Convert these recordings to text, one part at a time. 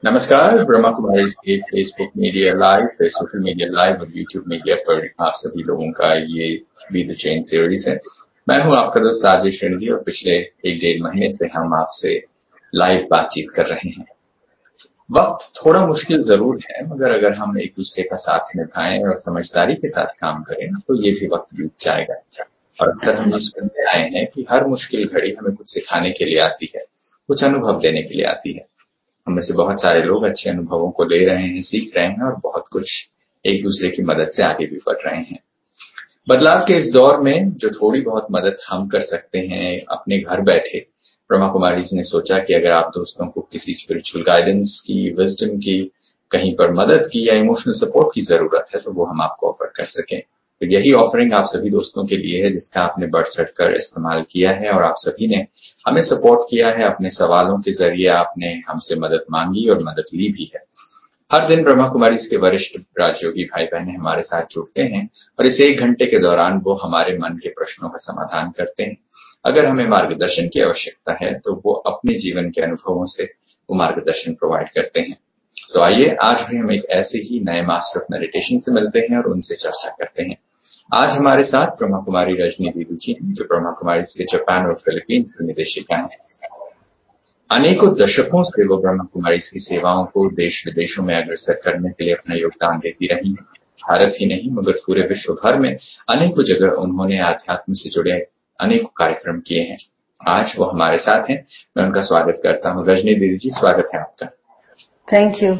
नमस्कार, ब्रह्मा कुमारी के Facebook media live, social media live और यूट्यूब मीडिया पर आप सभी लोगों का ये बी द चेंज सीरीज है। मैं हूं आपका दोस्त राजेश रणजी और पिछले 1-1.5 महीने से हम आपसे लाइव बातचीत कर रहे हैं। वक्त थोड़ा मुश्किल जरूर है, मगर अगर हम एक दूसरे का साथ निभाएं और समझदारी के साथ काम करें तो ये भी वक्त बीत जाएगा। और अक्सर हम ये सुनते आए हैं कि हर मुश्किल घड़ी हमें कुछ सिखाने के लिए आती है, कुछ अनुभव देने के लिए आती है। हम में से बहुत सारे लोग अच्छे अनुभवों को ले रहे हैं, सीख रहे हैं और बहुत कुछ एक दूसरे की मदद से आगे भी बढ़ रहे हैं। बदलाव के इस दौर में जो थोड़ी बहुत मदद हम कर सकते हैं अपने घर बैठे, ब्रह्मा कुमारीज ने सोचा कि अगर आप दोस्तों को किसी स्पिरिचुअल गाइडेंस की, विजडम की, कहीं पर मदद की या इमोशनल सपोर्ट की जरूरत है तो वो हम आपको ऑफर कर सकें। तो यही ऑफरिंग आप सभी दोस्तों के लिए है जिसका आपने बढ़ चढ़ कर इस्तेमाल किया है और आप सभी ने हमें सपोर्ट किया है। अपने सवालों के जरिए आपने हमसे मदद मांगी और मदद ली भी है। हर दिन ब्रह्मा कुमारी के वरिष्ठ राजयोगी भाई बहन हमारे साथ जुड़ते हैं और इस 1 घंटे के दौरान वो हमारे मन के प्रश्नों का समाधान करते हैं। अगर हमें मार्गदर्शन की आवश्यकता है तो वो अपने जीवन के अनुभवों से वो मार्गदर्शन प्रोवाइड करते हैं। तो आइए आज भी हम एक ऐसे ही नए मास्टर ऑफ मेडिटेशन से मिलते हैं और उनसे चर्चा करते हैं। आज हमारे साथ ब्रह्मा कुमारी रजनी दीदी जी हैं, जो ब्रह्मा कुमारी के जापान और फिलीपींस की निदेशिका हैं। अनेकों दशकों से वो ब्रह्मा कुमारी की सेवाओं को देश विदेशों में अग्रसर करने के लिए अपना योगदान देती रही हैं। भारत ही नहीं मगर पूरे विश्व भर में अनेकों जगह उन्होंने आध्यात्म से जुड़े अनेकों कार्यक्रम किए हैं। आज वो हमारे साथ हैं, मैं उनका स्वागत करता हूँ। रजनी दीदी जी, स्वागत है आपका। Thank you.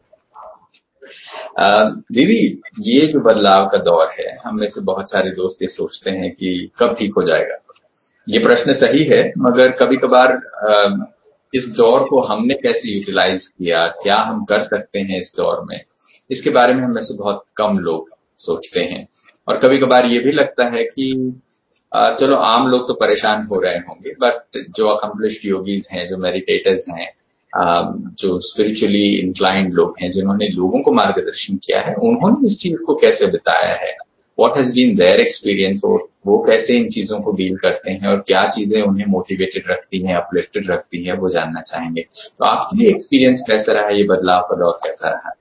दीदी, ये जो बदलाव का दौर है, हम में से बहुत सारे दोस्त ये सोचते हैं कि कब ठीक हो जाएगा। ये प्रश्न सही है, मगर कभी कभार इस दौर को हमने कैसे यूटिलाइज किया, क्या हम कर सकते हैं इस दौर में, इसके बारे में हम में से बहुत कम लोग सोचते हैं। और कभी कभार ये भी लगता है कि चलो आम लोग तो परेशान हो रहे होंगे, बट जो अकम्प्लिश्ड योगीज हैं, जो मेडिटेटर्स हैं, जो स्पिरिचुअली इंक्लाइंड लोग हैं, जिन्होंने लोगों को मार्गदर्शन किया है, उन्होंने इस चीज को कैसे बिताया है, what has been their experience, वो कैसे इन चीजों को डील करते हैं और क्या चीजें उन्हें मोटिवेटेड रखती हैं, अपलिफ्टेड रखती हैं, वो जानना चाहेंगे। तो आपके लिए एक्सपीरियंस कैसा रहा, ये बदलाव का दौर कैसा रहा?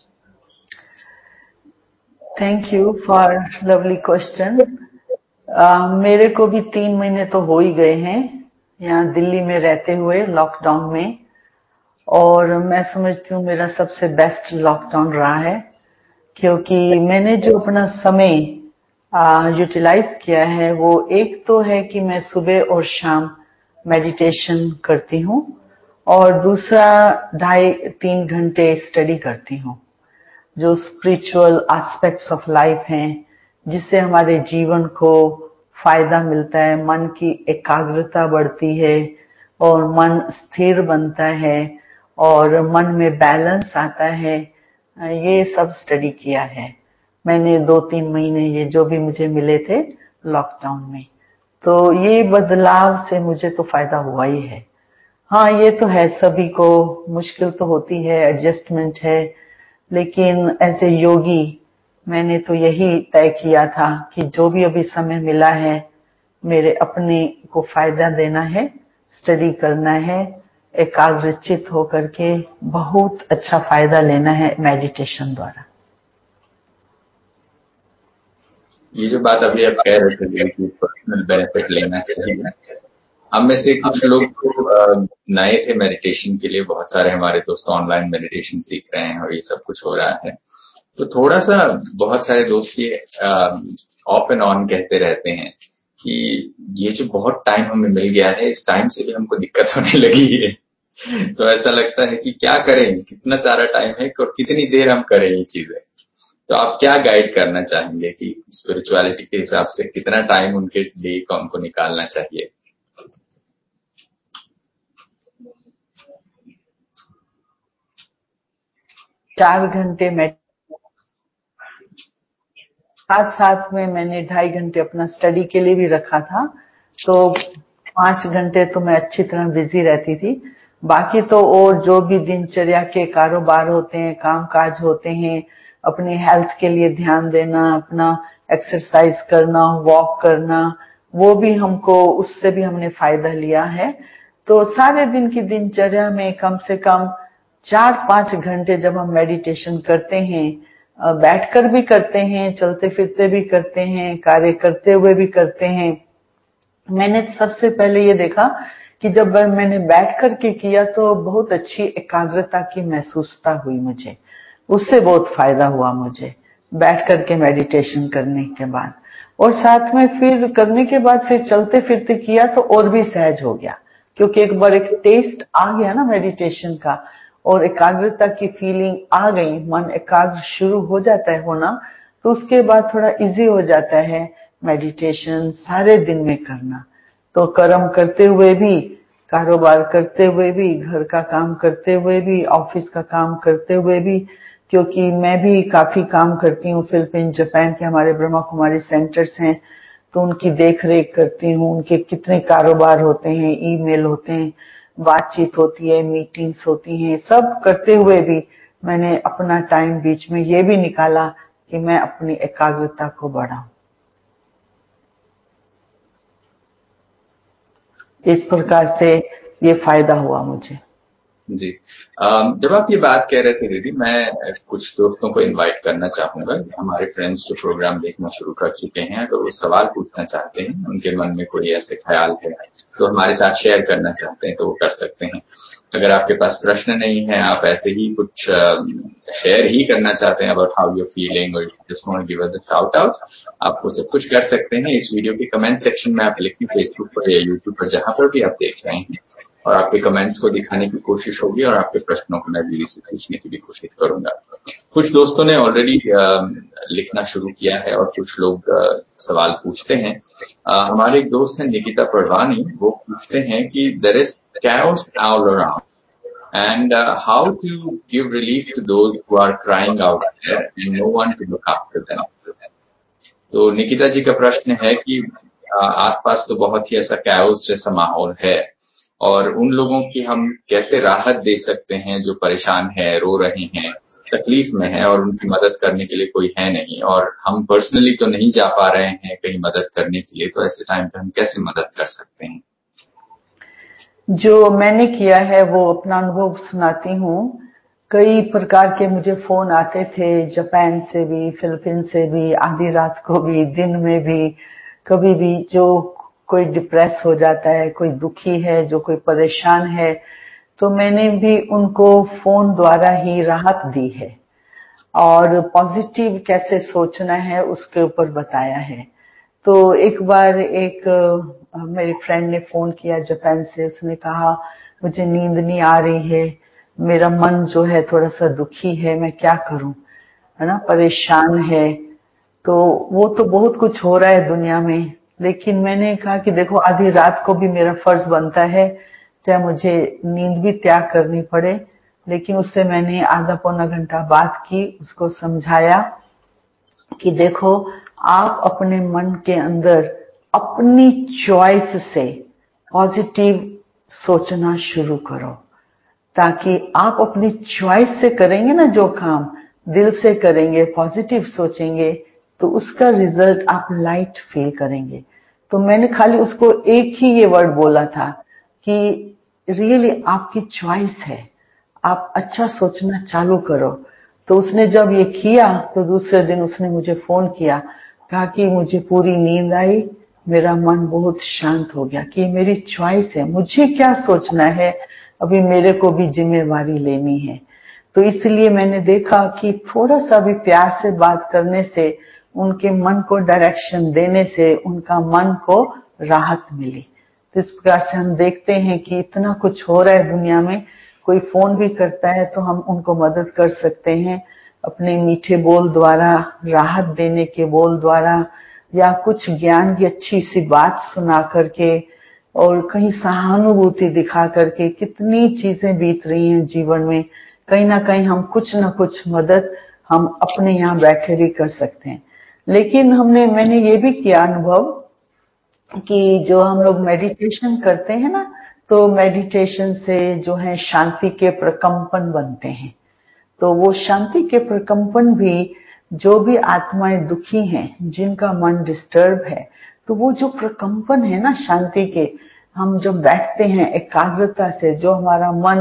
Thank you for lovely question. मेरे को भी 3 महीने तो हो ही गए हैं यहाँ दिल्ली में रहते हुए लॉकडाउन में, और मैं समझती हूँ मेरा सबसे बेस्ट लॉकडाउन रहा है, क्योंकि मैंने जो अपना समय यूटिलाइज किया है वो एक तो है कि मैं सुबह और शाम मेडिटेशन करती हूँ और दूसरा 2.5-3 घंटे स्टडी करती हूँ, जो स्पिरिचुअल एस्पेक्ट्स ऑफ लाइफ हैं, जिससे हमारे जीवन को फायदा मिलता है, मन की एकाग्रता बढ़ती है और मन स्थिर बनता है और मन में बैलेंस आता है। ये सब स्टडी किया है मैंने 2-3 महीने, ये जो भी मुझे मिले थे लॉकडाउन में। तो ये बदलाव से मुझे तो फायदा हुआ ही है। हाँ, ये तो है, सभी को मुश्किल तो होती है, एडजस्टमेंट है, लेकिन एज ए योगी मैंने तो यही तय किया था कि जो भी अभी समय मिला है मेरे अपने को फायदा देना है, स्टडी करना है, एकाग्रचित होकर के बहुत अच्छा फायदा लेना है मेडिटेशन द्वारा। ये जो बात अभी आप कह रहे थे कि पर्सनल बेनिफिट लेना चाहिए, हम में से कुछ लोग तो नए थे मेडिटेशन के लिए, बहुत सारे हमारे दोस्त ऑनलाइन मेडिटेशन सीख रहे हैं और ये सब कुछ हो रहा है। तो थोड़ा सा बहुत सारे दोस्त ये ऑफ एंड ऑन कहते रहते हैं कि ये जो बहुत टाइम हमें मिल गया है, इस टाइम से भी हमको दिक्कत होने लगी है। तो ऐसा लगता है कि क्या करें, कितना सारा टाइम है और कितनी देर हम करें ये चीजें। तो आप क्या गाइड करना चाहेंगे कि स्पिरिचुअलिटी के हिसाब से कितना टाइम उनके लिए उनको निकालना चाहिए? चार घंटे साथ में मैंने 2.5 घंटे अपना स्टडी के लिए भी रखा था, तो 5 घंटे तो मैं अच्छी तरह बिजी रहती थी। बाकी तो और जो भी दिनचर्या के कारोबार होते हैं, काम काज होते हैं, अपनी हेल्थ के लिए ध्यान देना, अपना एक्सरसाइज करना, वॉक करना, वो भी हमको, उससे भी हमने फायदा लिया है। तो सारे दिन की दिनचर्या में कम से कम 4-5 घंटे जब हम मेडिटेशन करते हैं, बैठकर भी करते हैं, चलते फिरते भी करते हैं, कार्य करते हुए भी करते हैं। मैंने सबसे पहले ये देखा कि जब मैंने बैठ करके किया तो बहुत अच्छी एकाग्रता की महसूसता हुई मुझे, उससे बहुत फायदा हुआ मुझे बैठ करके मेडिटेशन करने के बाद। और साथ में फिर करने के बाद फिर चलते फिरते किया तो और भी सहज हो गया, क्योंकि एक बार एक टेस्ट आ गया ना मेडिटेशन का और एकाग्रता की फीलिंग आ गई, मन एकाग्र शुरू हो जाता है होना, तो उसके बाद थोड़ा इजी हो जाता है मेडिटेशन सारे दिन में करना। तो कर्म करते हुए भी, कारोबार करते हुए भी, घर का काम करते हुए भी, ऑफिस का काम करते हुए भी, क्योंकि मैं भी काफी काम करती हूँ फिलीपीन जापान के हमारे ब्रह्मा कुमारी सेंटर्स हैं, तो उनकी देख रेख करती हूँ, उनके कितने कारोबार होते हैं, ईमेल होते हैं, बातचीत होती है, मीटिंग्स होती हैं, सब करते हुए भी मैंने अपना टाइम बीच में ये भी निकाला कि मैं अपनी एकाग्रता को बढ़ाऊं। इस प्रकार से ये फायदा हुआ मुझे। जी। जब आप ये बात कह रहे थे दीदी, मैं कुछ दोस्तों को इनवाइट करना चाहूंगा, हमारे फ्रेंड्स जो प्रोग्राम देखना शुरू कर चुके हैं, अगर वो सवाल पूछना चाहते हैं, उनके मन में कोई ऐसे ख्याल है तो हमारे साथ शेयर करना चाहते हैं तो वो कर सकते हैं। अगर आपके पास प्रश्न नहीं है, आप ऐसे ही कुछ शेयर ही करना चाहते हैं अबाउट हाउ यू फीलिंग और just want to give us a shout out, आप वो सब कुछ कर सकते हैं। इस वीडियो के कमेंट सेक्शन में आप लिखें, फेसबुक पर या यूट्यूब पर जहां पर भी आप देख रहे हैं, और आपके कमेंट्स को दिखाने की कोशिश होगी और आपके प्रश्नों को मैं दीदी से पूछने की भी कोशिश करूंगा। कुछ दोस्तों ने ऑलरेडी लिखना शुरू किया है और कुछ लोग सवाल पूछते हैं। हमारे एक दोस्त हैं निकिता परवानी, वो पूछते हैं कि there is chaos all around and how to give relief to those who are crying out there and no one to look after them। तो निकिता जी का प्रश्न है कि आसपास तो बहुत ही ऐसा chaos जैसा माहौल है और उन लोगों की हम कैसे राहत दे सकते हैं जो परेशान है, रो रहे हैं, तकलीफ में है और उनकी मदद करने के लिए कोई है नहीं, और हम पर्सनली तो नहीं जा पा रहे हैं कहीं मदद करने के लिए, तो ऐसे टाइम पे हम कैसे मदद कर सकते हैं? जो मैंने किया है वो अपना अनुभव सुनाती हूँ। कई प्रकार के मुझे फोन आते थे, जापान से भी, फिलीपीन से भी, आधी रात को भी, दिन में भी, कभी भी। जो कोई डिप्रेस हो जाता है, कोई दुखी है, जो कोई परेशान है, तो मैंने भी उनको फोन द्वारा ही राहत दी है और पॉजिटिव कैसे सोचना है उसके ऊपर बताया है। तो एक बार एक मेरी फ्रेंड ने फोन किया जापान से, उसने कहा मुझे नींद नहीं आ रही है, मेरा मन जो है थोड़ा सा दुखी है, मैं क्या करूं, है ना, परेशान है। तो वो तो बहुत कुछ हो रहा है दुनिया में, लेकिन मैंने कहा कि देखो आधी रात को भी मेरा फर्ज बनता है, चाहे मुझे नींद भी त्याग करनी पड़े, लेकिन उससे मैंने आधा पौना घंटा बात की, उसको समझाया कि देखो आप अपने मन के अंदर अपनी चॉइस से पॉजिटिव सोचना शुरू करो, ताकि आप अपनी चॉइस से करेंगे ना, जो काम दिल से करेंगे, पॉजिटिव सोचेंगे, तो उसका रिजल्ट आप लाइट फील करेंगे। तो मैंने खाली उसको एक ही ये वर्ड बोला था कि रियली आपकी चॉइस है, आप अच्छा सोचना चालू करो। तो उसने जब ये किया तो दूसरे दिन उसने मुझे फोन किया, कहा कि मुझे पूरी नींद आई, मेरा मन बहुत शांत हो गया, कि मेरी चॉइस है, मुझे क्या सोचना है, अभी मेरे को भी जिम्मेवारी लेनी है। तो इसलिए मैंने देखा कि थोड़ा सा भी प्यार से बात करने से, उनके मन को डायरेक्शन देने से उनका मन को राहत मिली। तो इस प्रकार से हम देखते हैं कि इतना कुछ हो रहा है दुनिया में, कोई फोन भी करता है तो हम उनको मदद कर सकते हैं अपने मीठे बोल द्वारा, राहत देने के बोल द्वारा, या कुछ ज्ञान की अच्छी सी बात सुना करके और कहीं सहानुभूति दिखा करके। कितनी चीजें बीत रही हैं जीवन में, कहीं ना कहीं हम कुछ ना कुछ मदद हम अपने यहाँ बैठे भी कर सकते हैं। लेकिन मैंने ये भी किया अनुभव कि जो हम लोग मेडिटेशन करते हैं ना, तो मेडिटेशन से जो है शांति के प्रकंपन बनते हैं। तो वो शांति के प्रकंपन भी, जो भी आत्माएं दुखी हैं, जिनका मन डिस्टर्ब है, तो वो जो प्रकंपन है ना शांति के, हम जब बैठते हैं एकाग्रता से, जो हमारा मन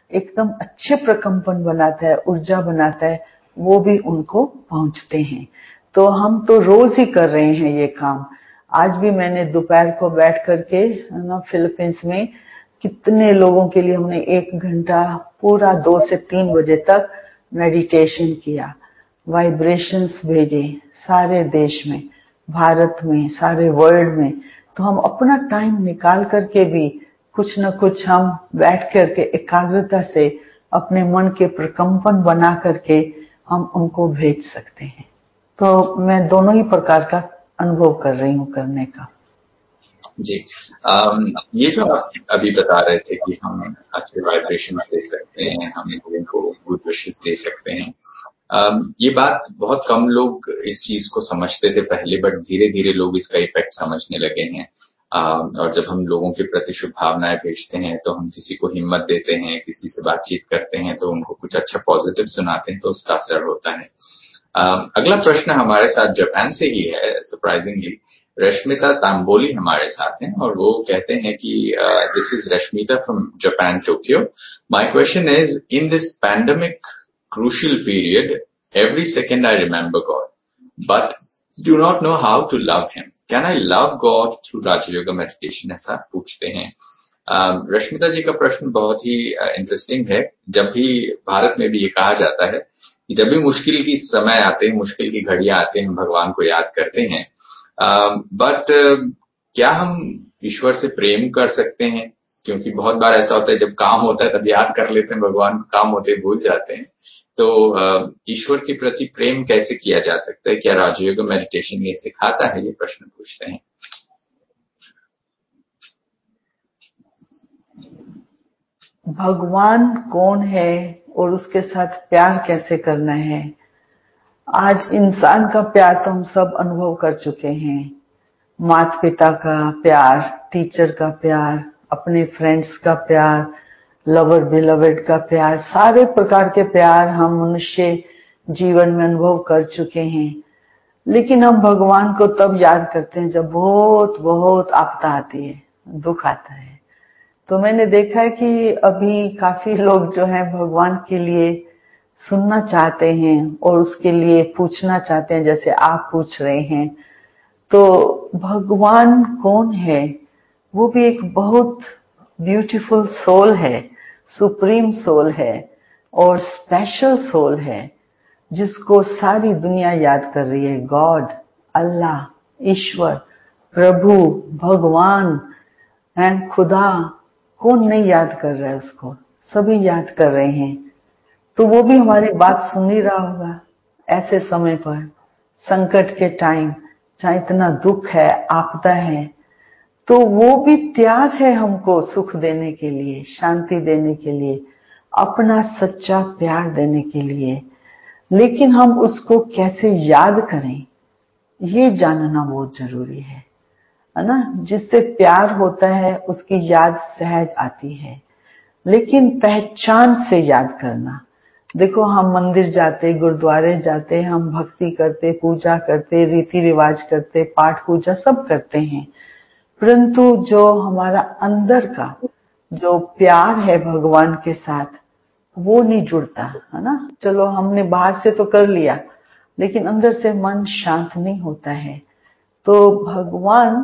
एकदम अच्छे प्रकंपन बनाता है, ऊर्जा बनाता है, वो भी उनको पहुंचते हैं। तो हम तो रोज ही कर रहे हैं ये काम। आज भी मैंने दोपहर को बैठ करके ना फिलीपींस में कितने लोगों के लिए हमने 1 घंटा पूरा 2 से 3 बजे तक मेडिटेशन किया, वाइब्रेशंस भेजे सारे देश में, भारत में, सारे वर्ल्ड में। तो हम अपना टाइम निकाल करके भी कुछ न कुछ हम बैठ करके एकाग्रता से अपने मन के प्रकंपन बना करके हम उनको भेज सकते हैं। तो मैं दोनों ही प्रकार का अनुभव कर रही हूँ करने का। जी। ये जो आप अभी बता रहे थे कि हम अच्छे वाइब्रेशंस दे सकते हैं, हम लोगों को गुड विशेस दे सकते हैं, ये बात बहुत कम लोग इस चीज को समझते थे पहले, बट धीरे धीरे लोग इसका इफेक्ट समझने लगे हैं। और जब हम लोगों के प्रति शुभ भावनाएं भेजते हैं, तो हम किसी को हिम्मत देते हैं, किसी से बातचीत करते हैं, तो उनको कुछ अच्छा पॉजिटिव सुनाते हैं, तो उसका असर होता है। अगला प्रश्न हमारे साथ जापान से ही है, सरप्राइजिंगली। रश्मिता तांबोली हमारे साथ हैं और वो कहते हैं कि this is Rashmita from Japan, Tokyo. My question is, in this pandemic crucial period, every second I remember God, but do not know how to love Him. Can I love God through Raja Yoga meditation? ऐसा पूछते हैं। रश्मिता जी का प्रश्न बहुत ही interesting है। जब भी भारत में भी ये कहा जाता है कि जब भी मुश्किल की समय आते हैं, मुश्किल की घड़ियां आते हैं, हम भगवान को याद करते हैं। बट क्या हम ईश्वर से प्रेम कर सकते हैं? क्योंकि बहुत बार ऐसा होता है, जब काम होता है तब याद कर लेते हैं भगवान को, काम होते ही भूल जाते हैं। तो ईश्वर के प्रति प्रेम कैसे किया जा सकता है? क्या राजयोग मेडिटेशन ये सिखाता है? ये प्रश्न पूछते हैं। भगवान कौन है और उसके साथ प्यार कैसे करना है? आज इंसान का प्यार तो हम सब अनुभव कर चुके हैं। माता पिता का प्यार, टीचर का प्यार, अपने फ्रेंड्स का प्यार, लवर बिलवेड का प्यार, सारे प्रकार के प्यार हम मनुष्य जीवन में अनुभव कर चुके हैं। लेकिन हम भगवान को तब याद करते हैं जब बहुत बहुत आपदा आती है, दुख आता है। तो मैंने देखा है कि अभी काफी लोग जो हैं भगवान के लिए सुनना चाहते हैं और उसके लिए पूछना चाहते हैं, जैसे आप पूछ रहे हैं। तो भगवान कौन है? वो भी एक बहुत ब्यूटीफुल सोल है, सुप्रीम सोल है और स्पेशल सोल है, जिसको सारी दुनिया याद कर रही है। गॉड, अल्लाह, ईश्वर, प्रभु, भगवान है, खुदा, कौन नहीं याद कर रहा है उसको? सभी याद कर रहे हैं। तो वो भी हमारी बात सुन ही रहा होगा ऐसे समय पर, संकट के टाइम, जहाँ इतना दुख है, आपदा है। तो वो भी तैयार है हमको सुख देने के लिए, शांति देने के लिए, अपना सच्चा प्यार देने के लिए। लेकिन हम उसको कैसे याद करें, ये जानना बहुत जरूरी है ना? जिससे प्यार होता है उसकी याद सहज आती है, लेकिन पहचान से याद करना। देखो, हम मंदिर जाते, गुरुद्वारे जाते, हम भक्ति करते, पूजा करते, रीति रिवाज करते, पाठ पूजा सब करते हैं, परंतु जो हमारा अंदर का जो प्यार है भगवान के साथ, वो नहीं जुड़ता है ना? चलो, हमने बाहर से तो कर लिया, लेकिन अंदर से मन शांत नहीं होता है। तो भगवान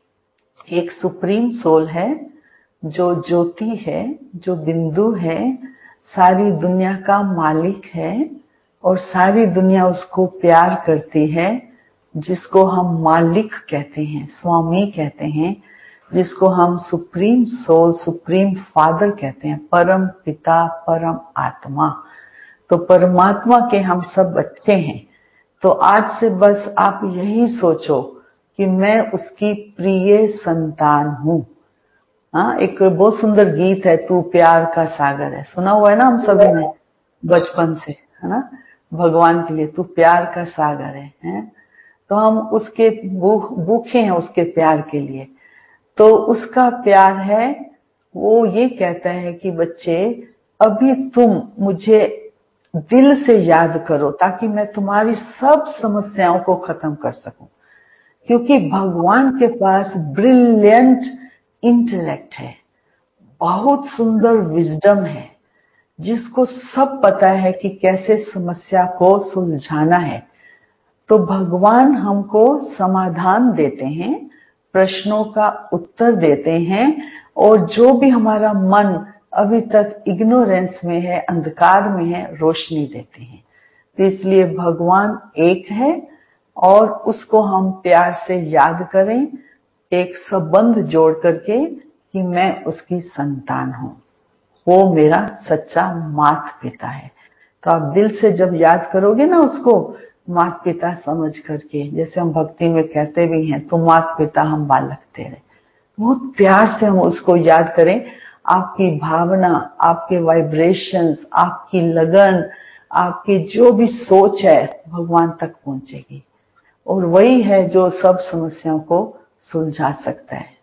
एक सुप्रीम सोल है, जो ज्योति है, जो बिंदु है, सारी दुनिया का मालिक है और सारी दुनिया उसको प्यार करती है, जिसको हम मालिक कहते हैं, स्वामी कहते हैं, जिसको हम सुप्रीम सोल, सुप्रीम फादर कहते हैं, परम पिता, परम आत्मा। तो परमात्मा के हम सब बच्चे हैं। तो आज से बस आप यही सोचो कि मैं उसकी प्रिय संतान हूँ। हाँ, एक बहुत सुंदर गीत है, तू प्यार का सागर है, सुना हुआ है ना हम सभी ने बचपन से, है ना? भगवान के लिए तू प्यार का सागर है? तो हम उसके भूखे हैं उसके प्यार के लिए। तो उसका प्यार है, वो ये कहता है कि बच्चे, अभी तुम मुझे दिल से याद करो ताकि मैं तुम्हारी सब समस्याओं को खत्म कर सकूं। क्योंकि भगवान के पास ब्रिलियंट इंटेलेक्ट है, बहुत सुंदर विजडम है, जिसको सब पता है कि कैसे समस्या को सुलझाना है। तो भगवान हमको समाधान देते हैं, प्रश्नों का उत्तर देते हैं, और जो भी हमारा मन अभी तक इग्नोरेंस में है, अंधकार में है, रोशनी देते हैं। तो इसलिए भगवान एक है और उसको हम प्यार से याद करें, एक संबंध जोड़ करके कि मैं उसकी संतान हूँ, वो मेरा सच्चा माता पिता है। तो आप दिल से जब याद करोगे ना उसको माता पिता समझ करके, जैसे हम भक्ति में कहते भी हैं, तो माता पिता हम बालक तेरे, बहुत प्यार से हम उसको याद करें। आपकी भावना, आपके वाइब्रेशंस, आपकी लगन, आपकी जो भी सोच है भगवान तक पहुंचेगी, और वही है जो सब समस्याओं को सुलझा सकता है।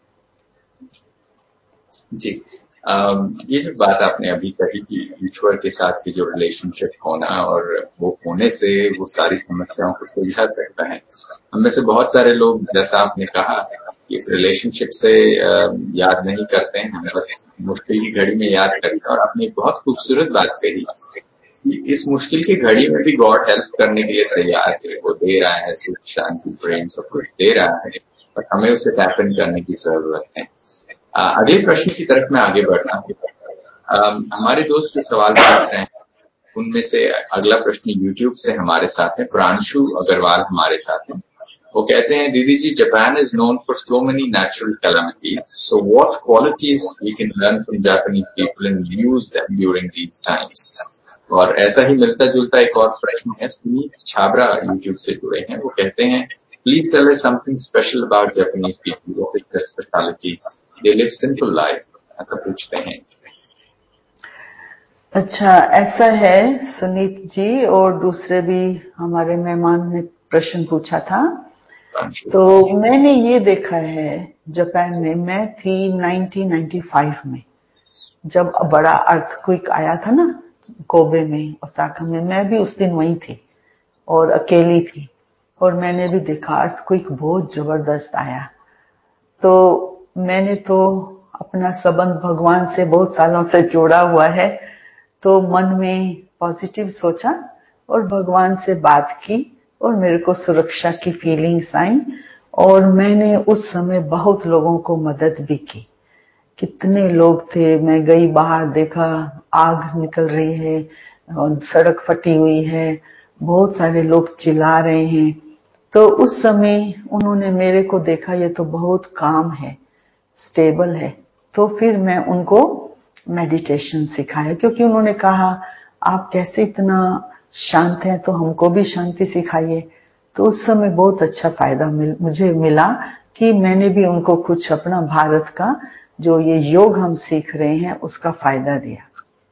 जी, ये जो बात आपने अभी कही कि ईश्वर के साथ की जो रिलेशनशिप होना और वो होने से वो सारी समस्याओं को सुलझा सकता है। हम में से बहुत सारे लोग, जैसा आपने कहा, कि इस रिलेशनशिप से याद नहीं करते हैं, हमें बस मुश्किल की घड़ी में याद करते हैं। और आपने एक बहुत खूबसूरत बात कही कि इस मुश्किल की घड़ी में भी गॉड हेल्प करने के लिए तैयार है, वो दे रहा है सुख, शांति, प्रेम, सब कुछ दे रहा है, और हमें उसे टैप इन करने की जरूरत है। अगले प्रश्न की तरफ मैं आगे बढ़ता हूँ। हमारे दोस्त जो सवाल पूछ रहे हैं उनमें से अगला प्रश्न यूट्यूब से हमारे साथ है, प्रांशु अग्रवाल हमारे साथ हैं। वो कहते हैं, दीदी जी, Japan is known for so many natural calamities, so what qualities we can learn from Japanese people and use them during these times. और ऐसा ही मिलता जुलता एक और प्रश्न है, सुनीत छाबरा यूट्यूब से जुड़े हैं। वो कहते हैं, please tell us something special about Japanese people, what is their speciality, they live simple life, ऐसा पूछते हैं। अच्छा, ऐसा है सुनीत जी, और दूसरे भी हमारे मेहमान ने प्रश्न पूछा था। तो मैंने ये देखा है, जापान में मैं थी 1995 में, जब बड़ा अर्थक्वेक आया था ना कोबे में, ओसाका में। मैं भी उस दिन वहीं थी और अकेली थी, और मैंने भी देखा अर्थक्वेक बहुत जबरदस्त आया। तो मैंने तो अपना संबंध भगवान से बहुत सालों से जोड़ा हुआ है, तो मन में पॉजिटिव सोचा और भगवान से बात की, और मेरे को सुरक्षा की फीलिंग्स आई, और मैंने उस समय बहुत लोगों को मदद भी की। कितने लोग थे, मैं गई बाहर, देखा आग निकल रही है और सड़क फटी हुई है, बहुत सारे लोग चिल्ला रहे हैं। तो उस समय उन्होंने मेरे को देखा, ये तो बहुत काम है, स्टेबल है। तो फिर मैं उनको मेडिटेशन सिखाया, क्योंकि उन्होंने कहा आप कैसे इतना शांत हैं, तो हमको भी शांति सिखाइए। तो उस समय बहुत अच्छा फायदा मुझे मिला कि मैंने भी उनको कुछ अपना भारत का जो ये योग हम सीख रहे हैं उसका फायदा दिया।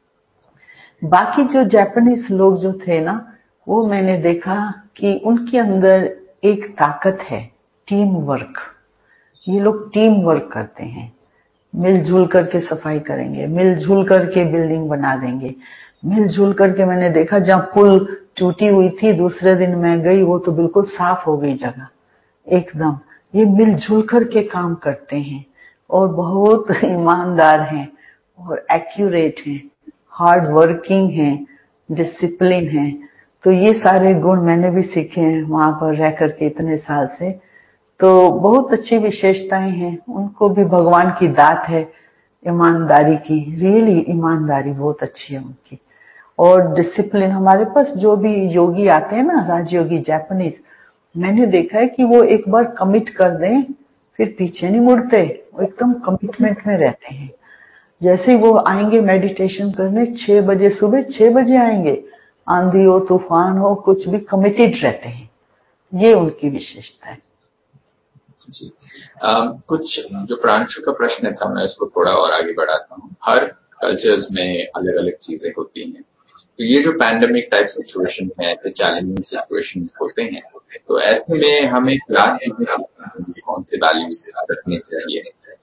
बाकी जो जापानीज लोग जो थे ना, वो मैंने देखा कि उनके अंदर एक ताकत है, टीम वर्क। ये लोग टीम वर्क करते हैं, मिलजुल करके सफाई करेंगे, मिलजुल करके बिल्डिंग बना देंगे, मिलजुल करके। मैंने देखा जहाँ पुल टूटी हुई थी, दूसरे दिन मैं गई, वो तो बिल्कुल साफ हो गई जगह एकदम। ये मिलजुल करके काम करते हैं और बहुत ईमानदार हैं और एक्यूरेट हैं, हार्ड वर्किंग हैं, डिसिप्लिन हैं। तो ये सारे गुण मैंने भी सीखे हैं वहां पर रह करके इतने साल से। तो बहुत अच्छी विशेषताएं हैं, उनको भी भगवान की दात है ईमानदारी की, रियली ईमानदारी बहुत अच्छी है उनकी। और डिसिप्लिन, हमारे पास जो भी योगी आते हैं ना, राजयोगी जापानीज, मैंने देखा है कि वो एक बार कमिट कर दें फिर पीछे नहीं मुड़ते, वो एकदम कमिटमेंट में रहते हैं। जैसे ही वो आएंगे मेडिटेशन करने, 6 बजे सुबह 6 बजे आएंगे, आंधी हो तूफान हो कुछ भी, कमिटेड रहते हैं। ये उनकी विशेषता है। जी, कुछ जो प्रांशु का प्रश्न था, मैं इसको थोड़ा और आगे बढ़ाता हूँ। हर कल्चर्स में अलग अलग चीजें होती हैं, तो ये जो पैंडेमिक टाइप सिचुएशन है, ऐसे चैलेंजिंग सिचुएशन होते हैं, तो ऐसे में हमें क्या चीजें सीखनी चाहिए, कौन से वैल्यूज रखने चाहिए?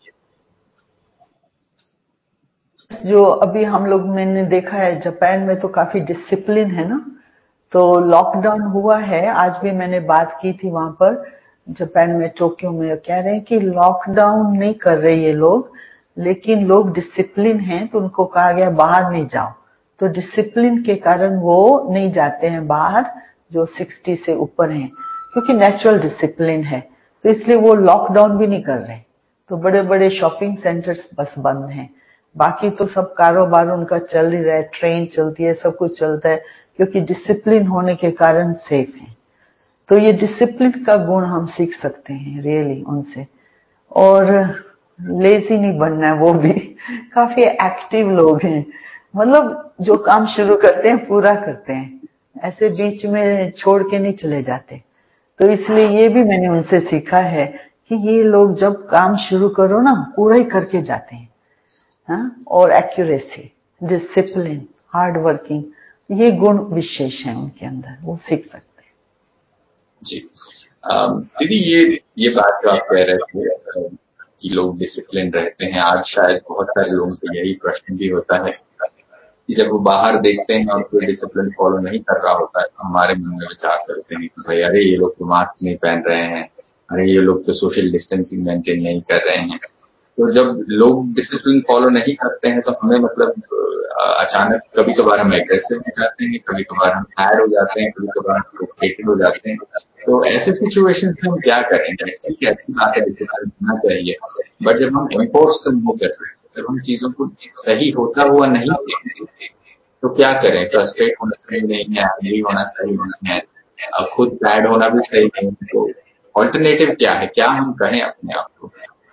जो अभी हम लोग, मैंने देखा है जापान में तो काफी डिसिप्लिन है ना। तो लॉकडाउन हुआ है, आज भी मैंने बात की थी वहां पर जापान में, टोक्यो में। कह रहे हैं कि लॉकडाउन नहीं कर रहे ये लोग, लेकिन लोग डिसिप्लिन हैं, तो उनको कहा गया बाहर नहीं जाओ, तो डिसिप्लिन के कारण वो नहीं जाते हैं बाहर जो 60 से ऊपर हैं, क्योंकि नेचुरल डिसिप्लिन है। तो इसलिए वो लॉकडाउन भी नहीं कर रहे। तो बड़े बड़े शॉपिंग सेंटर्स बस बंद हैं, बाकी तो सब कारोबार उनका चल ही रहा है, ट्रेन चलती है, सब कुछ चलता है, क्योंकि डिसिप्लिन होने के कारण सेफ है। तो ये डिसिप्लिन का गुण हम सीख सकते हैं रियली उनसे। और लेजी नहीं बनना है, वो भी काफी एक्टिव लोग हैं, मतलब जो काम शुरू करते हैं पूरा करते हैं, ऐसे बीच में छोड़ के नहीं चले जाते। तो इसलिए ये भी मैंने उनसे सीखा है कि ये लोग जब काम शुरू करो ना पूरा ही करके जाते हैं। हाँ? और एक्यूरेसी, डिसिप्लिन, हार्ड वर्किंग, ये गुण विशेष है उनके अंदर, वो सीख सकते हैं। जी दीदी, ये बात जो आप कह रहे थे कि लोग डिसिप्लिन रहते हैं, आज शायद बहुत सारे लोगों को यही प्रश्न भी होता है कि जब वो बाहर देखते हैं और कोई डिसिप्लिन फॉलो नहीं कर रहा होता है तो हमारे मन में विचार करते हैं कि भाई अरे ये लोग तो मास्क नहीं पहन रहे हैं, अरे ये लोग तो सोशल डिस्टेंसिंग मेंटेन नहीं कर रहे हैं। तो जब लोग डिसिप्लिन फॉलो नहीं करते हैं तो हमें मतलब अचानक कभी कभार हम एग्रेसिव हो जाते हैं, कभी कभार हम सैड हो जाते हैं, कभी कभार फ्रस्ट्रेटेड हो जाते हैं। तो ऐसे सिचुएशंस में हम क्या करेंगे? ठीक है, अच्छी बात है, डिसिप्लिन होना चाहिए, बट जब हम इम्पोर्स तो नहीं कर सकते, जब हम चीजों को सही होता हुआ नहीं देखते तो क्या करें? फ्रस्ट्रेट होना सही नहीं है, एंग्री होना सही नहीं है, खुद सैड होना भी सही नहीं है। तो ऑल्टरनेटिव क्या है? क्या हम कहें अपने आप को?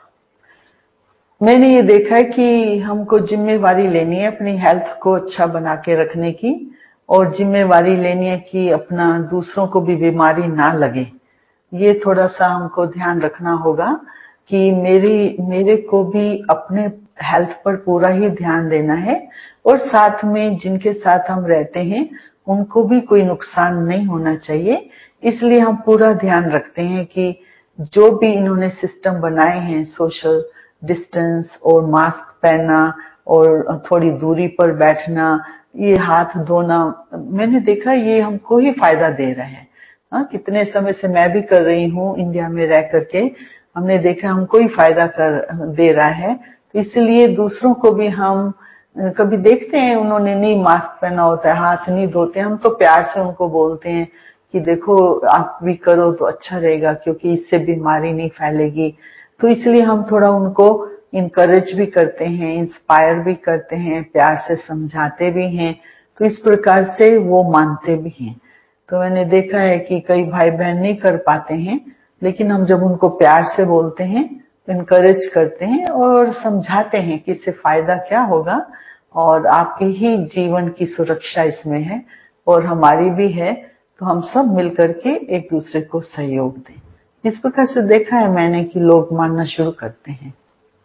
मैंने ये देखा है कि हमको जिम्मेवारी लेनी है अपनी हेल्थ को अच्छा बना के रखने की, और जिम्मेवारी लेनी है कि अपना दूसरों को भी बीमारी ना लगे। ये थोड़ा सा हमको ध्यान रखना होगा कि मेरे को भी अपने हेल्थ पर पूरा ही ध्यान देना है, और साथ में जिनके साथ हम रहते हैं उनको भी कोई नुकसान नहीं होना चाहिए। इसलिए हम पूरा ध्यान रखते हैं कि जो भी इन्होंने सिस्टम बनाए हैं, सोशल डिस्टेंस और मास्क पहनना और थोड़ी दूरी पर बैठना, ये हाथ धोना, मैंने देखा ये हमको ही फायदा दे रहा है। हाँ, कितने समय से मैं भी कर रही हूँ इंडिया में रह करके, हमने देखा हमको ही फायदा कर दे रहा है। तो इसलिए दूसरों को भी हम कभी देखते हैं उन्होंने नहीं मास्क पहना होता है, हाथ नहीं धोते, हम तो प्यार से उनको बोलते हैं कि देखो आप भी करो तो अच्छा रहेगा, क्योंकि इससे बीमारी नहीं फैलेगी। तो इसलिए हम थोड़ा उनको इनकरेज भी करते हैं, इंस्पायर भी करते हैं, प्यार से समझाते भी हैं, तो इस प्रकार से वो मानते भी हैं। तो मैंने देखा है कि कई भाई बहन नहीं कर पाते हैं, लेकिन हम जब उनको प्यार से बोलते हैं, इनकरेज करते हैं और समझाते हैं कि इससे फायदा क्या होगा, और आपके ही जीवन की सुरक्षा इसमें है और हमारी भी है, तो हम सब मिलकर के एक दूसरे को सहयोग दें। इस प्रकार से देखा है मैंने कि लोग मानना शुरू करते हैं।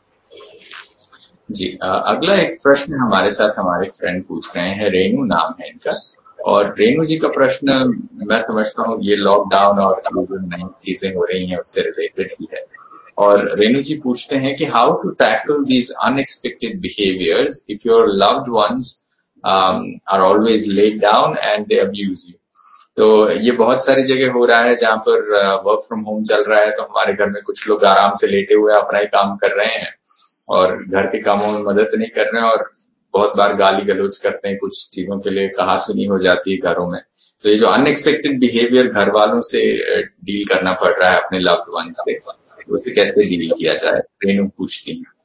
जी अगला एक प्रश्न हमारे साथ हमारे फ्रेंड पूछ रहे हैं, रेनू नाम है इनका, और रेनू जी का प्रश्न मैं समझता हूँ ये लॉकडाउन और ये जो नई चीजें हो रही हैं उससे रिलेटेड ही है। और रेनू जी पूछते हैं कि how to tackle these unexpected behaviours if your loved ones are always let down and they abuse you. तो ये बहुत सारी जगह हो रहा है जहाँ पर वर्क फ्रॉम होम चल रहा है, तो हमारे घर में कुछ लोग आराम से लेटे हुए अपना ही काम कर रहे हैं और घर के कामों में मदद नहीं कर रहे हैं, और बहुत बार गाली गलौज करते हैं, कुछ चीजों के लिए कहासुनी हो जाती है घरों में। तो ये जो अनएक्सपेक्टेड बिहेवियर घर वालों से डील करना पड़ रहा है अपने लव्ड वन से, उसे कैसे डील किया जाए? रेनू पूछती है।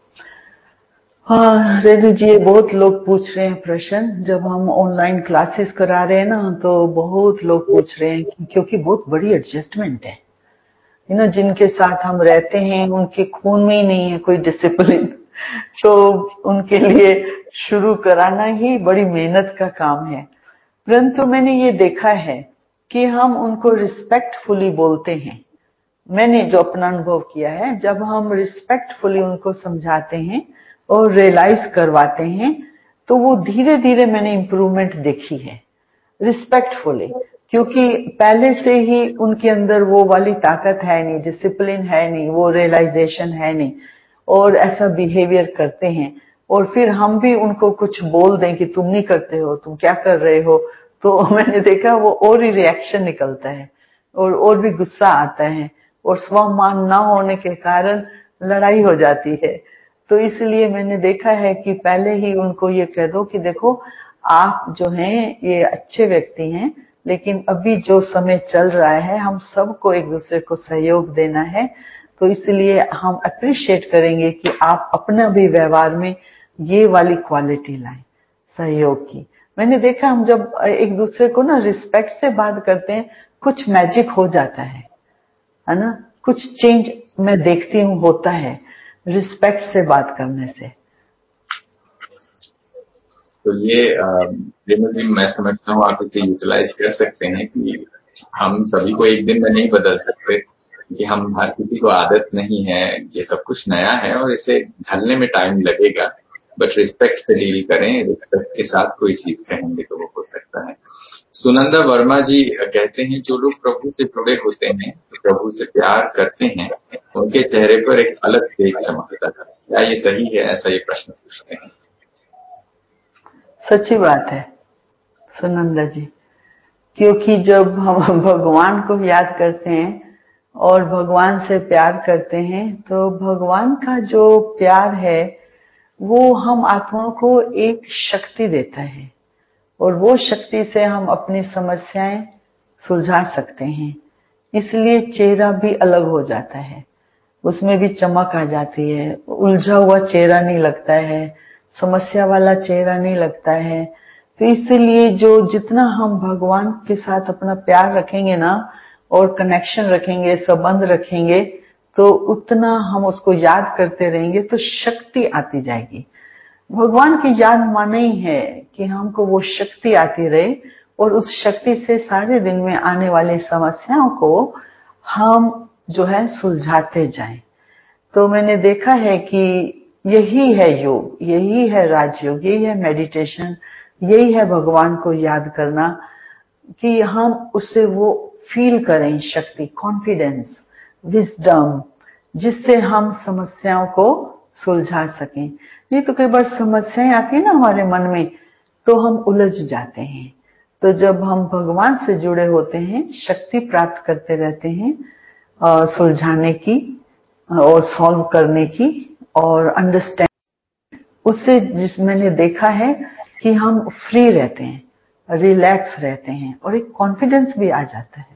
हाँ रेनू जी, ये बहुत लोग पूछ रहे हैं प्रश्न। जब हम ऑनलाइन क्लासेस करा रहे हैं ना, तो बहुत लोग पूछ रहे हैं क्योंकि बहुत बड़ी एडजस्टमेंट है। जिनके साथ हम रहते हैं उनके खून में ही नहीं है कोई डिसिप्लिन, तो उनके लिए शुरू कराना ही बड़ी मेहनत का काम है। परंतु मैंने ये देखा है कि हम उनको रिस्पेक्टफुली बोलते हैं। मैंने जो अपना अनुभव किया है, जब हम रिस्पेक्टफुली उनको समझाते हैं और रियलाइज करवाते हैं, तो वो धीरे धीरे मैंने इम्प्रूवमेंट देखी है रिस्पेक्टफुली, क्योंकि पहले से ही उनके अंदर वो वाली ताकत है नहीं, डिसिप्लिन है नहीं, वो रियलाइजेशन है नहीं, और ऐसा बिहेवियर करते हैं। और फिर हम भी उनको कुछ बोल दें कि तुम नहीं करते हो, तुम क्या कर रहे हो, तो मैंने देखा वो और ही रिएक्शन निकलता है और भी गुस्सा आता है, और स्वमान न होने के कारण लड़ाई हो जाती है। तो इसलिए मैंने देखा है कि पहले ही उनको ये कह दो कि देखो आप जो हैं ये अच्छे व्यक्ति हैं, लेकिन अभी जो समय चल रहा है हम सबको एक दूसरे को सहयोग देना है, तो इसलिए हम अप्रिशिएट करेंगे कि आप अपना भी व्यवहार में ये वाली क्वालिटी लाएं, सहयोग की। मैंने देखा हम जब एक दूसरे को ना रिस्पेक्ट से बात करते हैं, कुछ मैजिक हो जाता है ना, कुछ चेंज मैं देखती हूँ होता है रिस्पेक्ट से बात करने से। तो ये मैं समझता हूँ आप इसे यूटिलाइज कर सकते हैं कि हम सभी को एक दिन में नहीं बदल सकते, कि हम हर किसी को आदत नहीं है, ये सब कुछ नया है और इसे ढलने में टाइम लगेगा, बट रिस्पेक्ट से डील करें, रिस्पेक्ट के साथ कोई चीज कहेंगे तो वो हो सकता है। सुनंदा वर्मा जी कहते हैं जो लोग प्रभु से जुड़े होते हैं, प्रभु से प्यार करते हैं, उनके चेहरे पर एक अलग तेज चमकता है। क्या ये सही है? ऐसा ये प्रश्न पूछते हैं। सच्ची बात है सुनंदा जी, क्योंकि जब हम भगवान को याद करते हैं और भगवान से प्यार करते हैं, तो भगवान का जो प्यार है वो हम आत्माओं को एक शक्ति देता है, और वो शक्ति से हम अपनी समस्याएं सुलझा सकते हैं। इसलिए चेहरा भी अलग हो जाता है, उसमें भी चमक आ जाती है, उलझा हुआ चेहरा नहीं लगता है, समस्या वाला चेहरा नहीं लगता है। तो इसलिए जो जितना हम भगवान के साथ अपना प्यार रखेंगे ना, और कनेक्शन रखेंगे, संबंध रखेंगे, तो उतना हम उसको याद करते रहेंगे तो शक्ति आती जाएगी। भगवान की याद माने ही है कि हमको वो शक्ति आती रहे, और उस शक्ति से सारे दिन में आने वाली समस्याओं को हम जो है सुलझाते जाएं। तो मैंने देखा है कि यही है योग, यही है राजयोग, यही है मेडिटेशन, यही है भगवान को याद करना, कि हम उससे वो फील करें शक्ति, कॉन्फिडेंस, विजडम, जिससे हम समस्याओं को सुलझा सकें। नहीं तो कई बार समस्याएं आती है ना हमारे मन में, तो हम उलझ जाते हैं। तो जब हम भगवान से जुड़े होते हैं, शक्ति प्राप्त करते रहते हैं सुलझाने की और सॉल्व करने की और अंडरस्टैंड, उससे जिस मैंने देखा है कि हम फ्री रहते हैं, रिलैक्स रहते हैं, और एक कॉन्फिडेंस भी आ जाता है।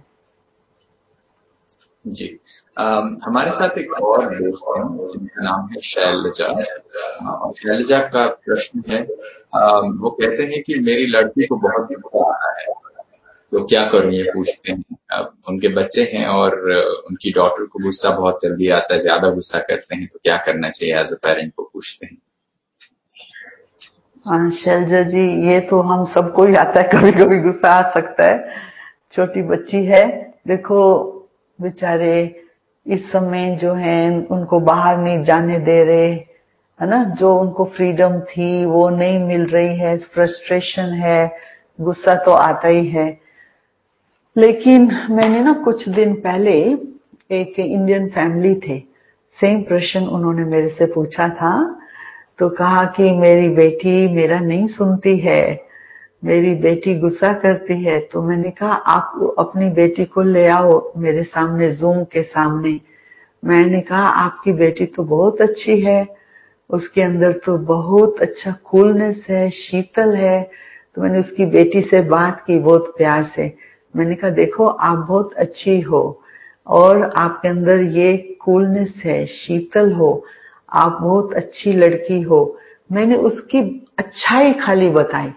जी। हमारे साथ एक और दोस्त हैं जिनका नाम है शैलजा। और शैलजा का प्रश्न है, वो कहते हैं कि मेरी लड़की को बहुत गुस्सा आता है, तो क्या करूं, ये पूछते हैं। उनके बच्चे हैं और उनकी डॉटर को गुस्सा बहुत जल्दी आता है, ज्यादा गुस्सा करते हैं, तो क्या करना चाहिए एज अ पेरेंट को पूछते हैं। हाँ शैलजा जी, ये तो हम सबको ही आता है, कभी कभी गुस्सा आ सकता है। छोटी बच्ची है, देखो बेचारे इस समय जो है उनको बाहर नहीं जाने दे रहे, है ना, जो उनको फ्रीडम थी वो नहीं मिल रही है, फ्रस्ट्रेशन है, गुस्सा तो आता ही है। लेकिन मैंने ना कुछ दिन पहले, एक इंडियन फैमिली थे, सेम प्रश्न उन्होंने मेरे से पूछा था, तो कहा कि मेरी बेटी मेरा नहीं सुनती है, मेरी बेटी गुस्सा करती है। तो मैंने कहा आप अपनी बेटी को ले आओ मेरे सामने, जूम के सामने। मैंने कहा आपकी बेटी तो बहुत अच्छी है, उसके अंदर तो बहुत अच्छा कूलनेस है, शीतल है। तो मैंने उसकी बेटी से बात की बहुत प्यार से। मैंने कहा देखो आप बहुत अच्छी हो, और आपके अंदर ये कूलनेस है, शीतल हो, आप बहुत अच्छी लड़की हो। मैंने उसकी अच्छाई खाली बताई।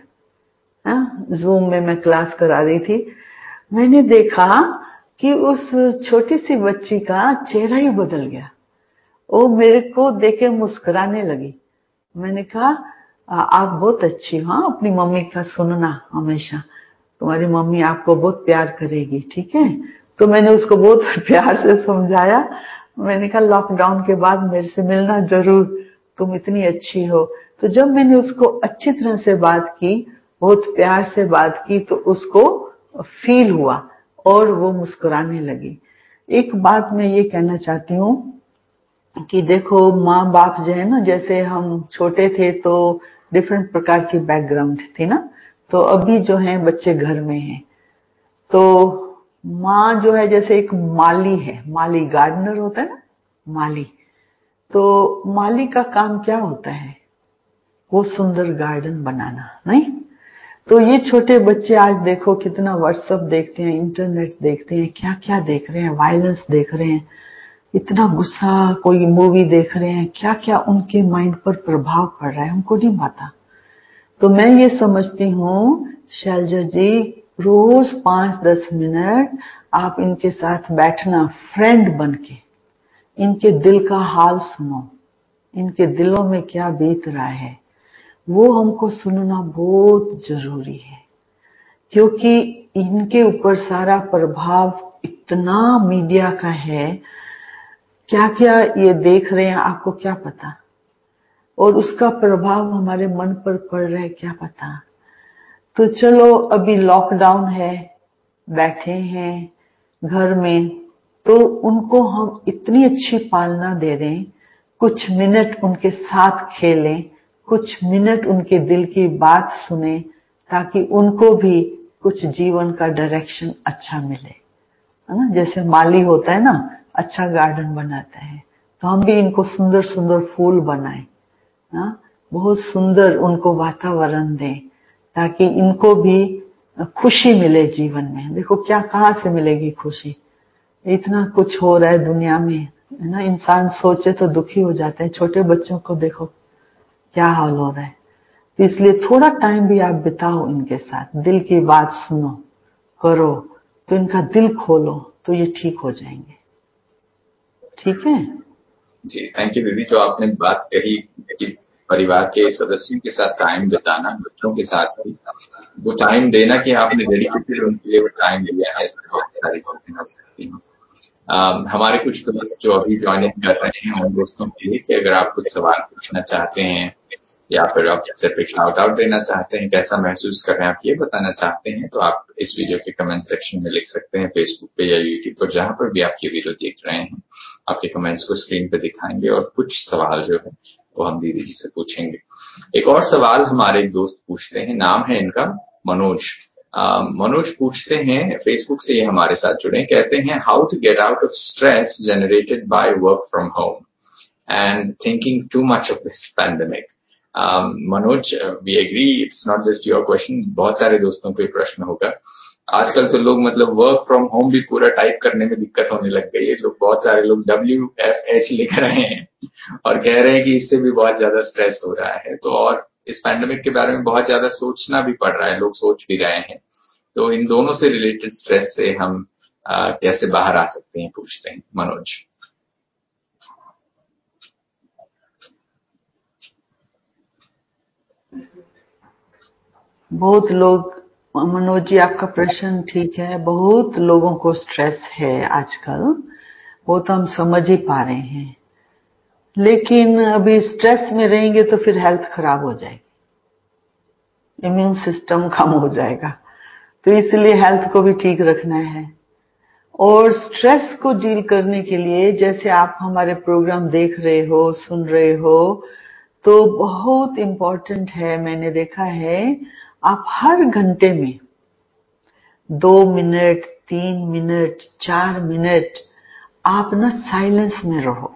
जूम में मैं क्लास करा रही थी, मैंने देखा कि उस छोटी सी बच्ची का चेहरा ही बदल गया। वो मेरे को देख के मुस्कुराने लगी। मैंने कहा आप बहुत अच्छी हो, हाँ अपनी मम्मी का सुनना हमेशा, तुम्हारी मम्मी आपको बहुत प्यार करेगी, ठीक है। तो मैंने उसको बहुत प्यार से समझाया। मैंने कहा लॉकडाउन के बाद मेरे से मिलना जरूर, तुम इतनी अच्छी हो। तो जब मैंने उसको अच्छी तरह से बात की, बहुत प्यार से बात की, तो उसको फील हुआ और वो मुस्कुराने लगी। एक बात मैं ये कहना चाहती हूँ कि देखो माँ बाप जो है ना, जैसे हम छोटे थे तो डिफरेंट प्रकार की बैकग्राउंड थी ना, तो अभी जो है बच्चे घर में हैं, तो माँ जो है जैसे एक माली है, माली गार्डनर होता है ना, माली। तो माली का काम क्या होता है, वो सुंदर गार्डन बनाना, नहीं? तो ये छोटे बच्चे आज देखो कितना व्हाट्सएप देखते हैं, इंटरनेट देखते हैं, क्या क्या देख रहे हैं, वायलेंस देख रहे हैं, इतना गुस्सा, कोई मूवी देख रहे हैं, क्या क्या उनके माइंड पर प्रभाव पड़ रहा है हमको नहीं पता। तो मैं ये समझती हूँ शैलजा जी, रोज 5-10 मिनट आप इनके साथ बैठना, फ्रेंड बन के इनके दिल का हाल सुनो, इनके दिलों में क्या बीत रहा है वो हमको सुनना बहुत जरूरी है, क्योंकि इनके ऊपर सारा प्रभाव इतना मीडिया का है, क्या क्या ये देख रहे हैं आपको क्या पता, और उसका प्रभाव हमारे मन पर पड़ रहा है क्या पता। तो चलो अभी लॉकडाउन है, बैठे हैं घर में, तो उनको हम इतनी अच्छी पालना दे दें, कुछ मिनट उनके साथ खेलें, कुछ मिनट उनके दिल की बात सुने, ताकि उनको भी कुछ जीवन का डायरेक्शन अच्छा मिले, है ना। जैसे माली होता है ना, अच्छा गार्डन बनाता है, तो हम भी इनको सुंदर सुंदर फूल बनाएं, हाँ, बहुत सुंदर उनको वातावरण दें, ताकि इनको भी खुशी मिले जीवन में। देखो क्या कहाँ से मिलेगी खुशी, इतना कुछ हो रहा है दुनिया में, है ना। इंसान सोचे तो दुखी हो जाते हैं, छोटे बच्चों को देखो क्या हाल हो रहा है। तो इसलिए थोड़ा टाइम भी आप बिताओ इनके साथ, दिल की बात सुनो, करो, तो इनका दिल खोलो, तो ये ठीक हो जाएंगे। ठीक है जी, थैंक यू दीदी। जो आपने बात कही कि परिवार के सदस्यों के साथ टाइम बिताना, बच्चों के साथ भी वो टाइम देना कि आपने डेडिकेटेड उनके लिए वो टाइम दिया है, इससे बहुत सारी चीजें हो सकती हैं। हमारे कुछ दोस्त जो अभी ज्वाइनिंग कर रहे हैं उन दोस्तों के लिए कि अगर आप कुछ सवाल पूछना चाहते हैं या फिर आप सिर्फ एक शाउट आउट देना चाहते हैं, कैसा महसूस कर रहे हैं आप ये बताना चाहते हैं, तो आप इस वीडियो के कमेंट सेक्शन में लिख सकते हैं, फेसबुक पे या यूट्यूब पर, जहां पर भी आप ये वीडियो देख रहे हैं। आपके कमेंट्स को स्क्रीन पे दिखाएंगे और कुछ सवाल जो है वो हम दीदी जी से पूछेंगे। एक और सवाल हमारे एक दोस्त पूछते हैं, नाम है इनका मनोज। मनोज पूछते हैं, फेसबुक से ये हमारे साथ जुड़े, कहते हैं how to get out of stress generated by work from home and thinking too much of this pandemic. Manoj, we agree it's not just your question, बहुत सारे दोस्तों को ये प्रश्न होगा। आजकल तो लोग मतलब वर्क फ्रॉम होम भी पूरा टाइप करने में दिक्कत होने लग गई है। लोग, बहुत सारे लोग WFH लिख रहे हैं और कह रहे हैं कि इससे भी बहुत ज्यादा स्ट्रेस हो रहा है। तो और इस पैंडेमिक के बारे में बहुत ज्यादा सोचना भी पड़ रहा है, लोग सोच भी रहे हैं। तो इन दोनों से रिलेटेड स्ट्रेस से हम कैसे बाहर आ सकते हैं, पूछते हैं मनोज। बहुत लोग, मनोज जी आपका प्रश्न ठीक है, बहुत लोगों को स्ट्रेस है आजकल, वो तो हम समझ ही पा रहे हैं। लेकिन अभी स्ट्रेस में रहेंगे तो फिर हेल्थ खराब हो जाएगी, इम्यून सिस्टम कम हो जाएगा, तो इसलिए हेल्थ को भी ठीक रखना है। और स्ट्रेस को डील करने के लिए, जैसे आप हमारे प्रोग्राम देख रहे हो, सुन रहे हो, तो बहुत इम्पोर्टेंट है, मैंने देखा है, आप हर घंटे में 2 मिनट, 3 मिनट, 4 मिनट आप ना साइलेंस में रहो,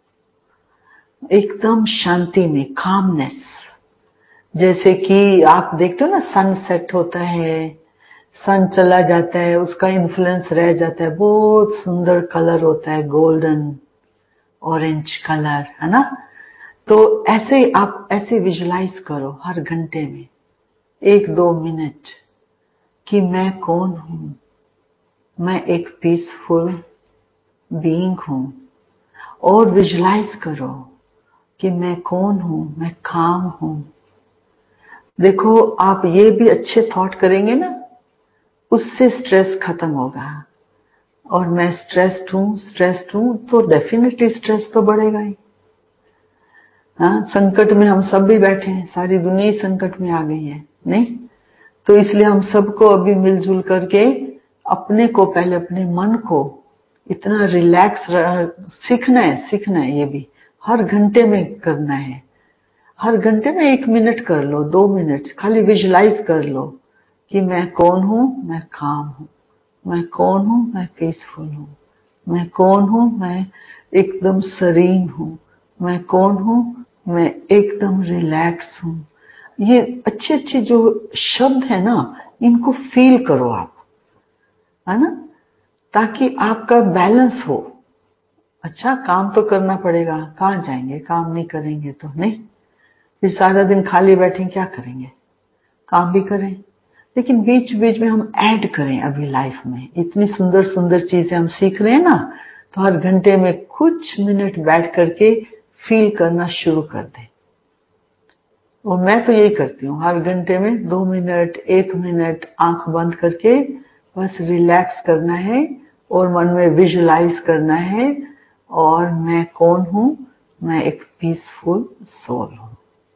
एकदम शांति में, कामनेस। जैसे कि आप देखते हो ना, सनसेट होता है, सन चला जाता है, उसका इन्फ्लुएंस रह जाता है, बहुत सुंदर कलर होता है, गोल्डन ऑरेंज कलर, है ना। तो ऐसे आप ऐसे विजुलाइज करो हर घंटे में 1-2 मिनट कि मैं कौन हूं, मैं एक पीसफुल बीइंग हूं। और विजुलाइज करो कि मैं कौन हूं, मैं काम हूं। देखो आप ये भी अच्छे थॉट करेंगे ना, उससे स्ट्रेस खत्म होगा। और मैं स्ट्रेस्ड हूं तो डेफिनेटली स्ट्रेस तो बढ़ेगा ही। हाँ, संकट में हम सब भी बैठे हैं, सारी दुनिया ही संकट में आ गई है, नहीं? तो इसलिए हम सबको अभी मिलजुल करके अपने को, पहले अपने मन को इतना रिलैक्स सीखना है, ये भी हर घंटे में करना है। हर घंटे में 1 मिनट कर लो, 2 मिनट खाली विजुलाइज कर लो कि मैं कौन हूं, मैं काम हूं, मैं कौन हूं, मैं पीसफुल हूं, मैं कौन हूं, मैं एकदम serene हूं, मैं कौन हूं, मैं एकदम रिलैक्स हूं। ये अच्छे अच्छे जो शब्द है ना, इनको फील करो आप, है ना, ताकि आपका बैलेंस हो। अच्छा, काम तो करना पड़ेगा, कहाँ जाएंगे, काम नहीं करेंगे तो नहीं, फिर सारा दिन खाली बैठे क्या करेंगे, काम भी करें, लेकिन बीच बीच में हम ऐड करें। अभी लाइफ में इतनी सुंदर सुंदर चीजें हम सीख रहे हैं ना, तो हर घंटे में कुछ मिनट बैठ करके फील करना शुरू कर दें। और मैं तो यही करती हूँ, हर घंटे में 2 मिनट 1 मिनट आंख बंद करके बस रिलैक्स करना है और मन में विजुलाइज करना है, और मैं कौन हूँ, मैं एक पीसफुल सोल हूँ।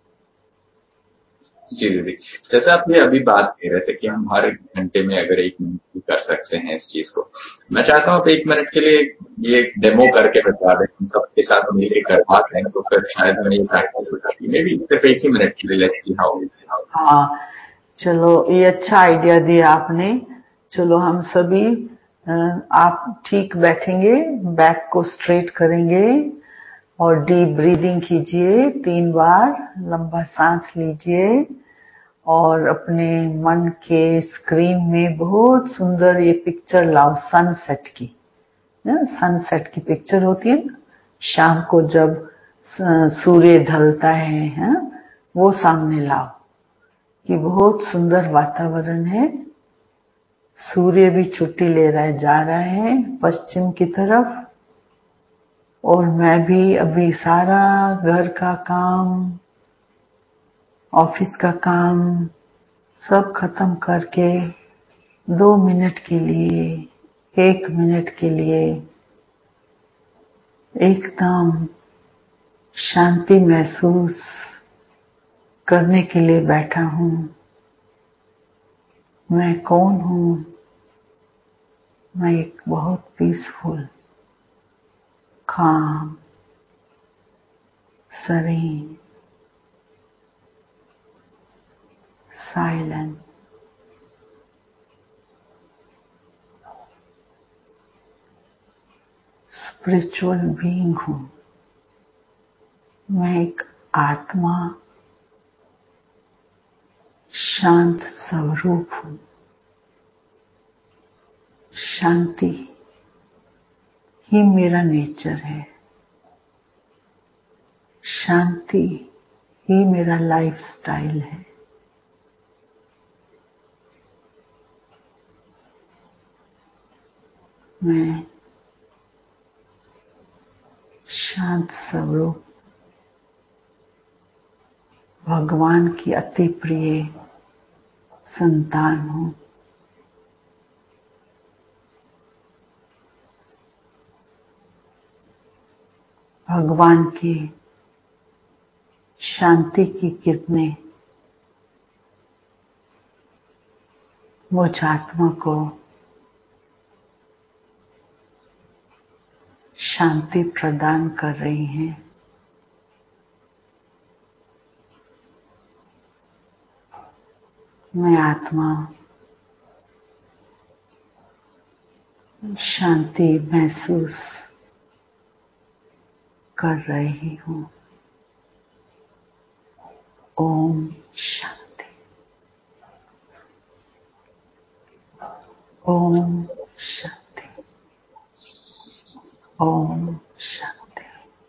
जी दीदी, जैसे आप ये अभी बात कह रहे थे कि हम हर घंटे में अगर 1 मिनट भी कर सकते हैं इस चीज को, मैं चाहता हूँ आप 1 मिनट के लिए ये डेमो करके बता दें, हम सबके साथ मिलकर कर पाते हैं तो फिर शायद हमें ये प्रैक्टिस हो जाती है। मे बी सिर्फ 1 ही मिनट के लिए, लेट्स सी हाउ। हाँ, चलो ये अच्छा आइडिया दिया आपने। चलो हम सभी, आप ठीक बैठेंगे, बैक को स्ट्रेट करेंगे और डीप ब्रीदिंग कीजिए 3 बार, लंबा सांस लीजिए और अपने मन के स्क्रीन में बहुत सुंदर ये पिक्चर लाओ सनसेट की। सनसेट की पिक्चर होती है ना, शाम को जब सूर्य ढलता है, वो सामने लाओ कि बहुत सुंदर वातावरण है, सूर्य भी छुट्टी ले रहा है, जा रहा है पश्चिम की तरफ, और मैं भी अभी सारा घर का काम, ऑफिस का काम सब खत्म करके 2 मिनट के लिए, 1 मिनट के लिए एकदम शांति महसूस करने के लिए बैठा हूँ। मैं कौन हूँ, मैं एक बहुत पीसफुल, काम, serene, साइलेंट, स्पिरिचुअल बीइंग हूँ। मैं एक आत्मा, शांत स्वरूप हूँ। शांति ही मेरा नेचर है, शांति ही मेरा लाइफ स्टाइल है। मैं शांत स्वरूप, भगवान की अति प्रिय संतान हूँ। भगवान की शांति की किरणें मुझ आत्मा को शांति प्रदान कर रही हैं। मैं आत्मा शांति महसूस कर रही हूँ। ओम शांति, ओम शांति, ओम शांति।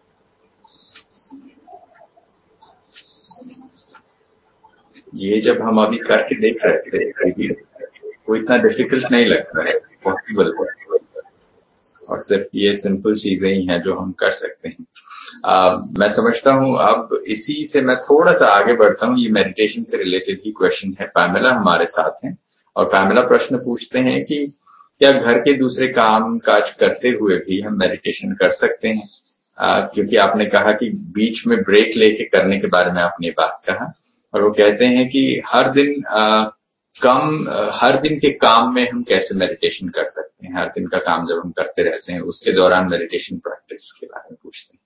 ये जब हम अभी करके देख रहे थे दीदी, वो इतना डिफिकल्ट नहीं लगता है, पॉसिबल है, और सिर्फ ये सिंपल चीजें ही हैं जो हम कर सकते हैं। मैं समझता हूँ अब इसी से मैं थोड़ा सा आगे बढ़ता हूँ। ये मेडिटेशन से रिलेटेड ही क्वेश्चन है। पैमेला हमारे साथ हैं और पैमेला प्रश्न पूछते हैं कि क्या घर के दूसरे काम काज करते हुए भी हम मेडिटेशन कर सकते हैं? क्योंकि आपने कहा कि बीच में ब्रेक लेके करने के बारे में आपने बात कहा, और वो कहते हैं कि हर दिन हर दिन के काम में हम कैसे मेडिटेशन कर सकते हैं। हर दिन का काम जब हम करते रहते हैं उसके दौरान मेडिटेशन प्रैक्टिस के बारे में पूछते हैं।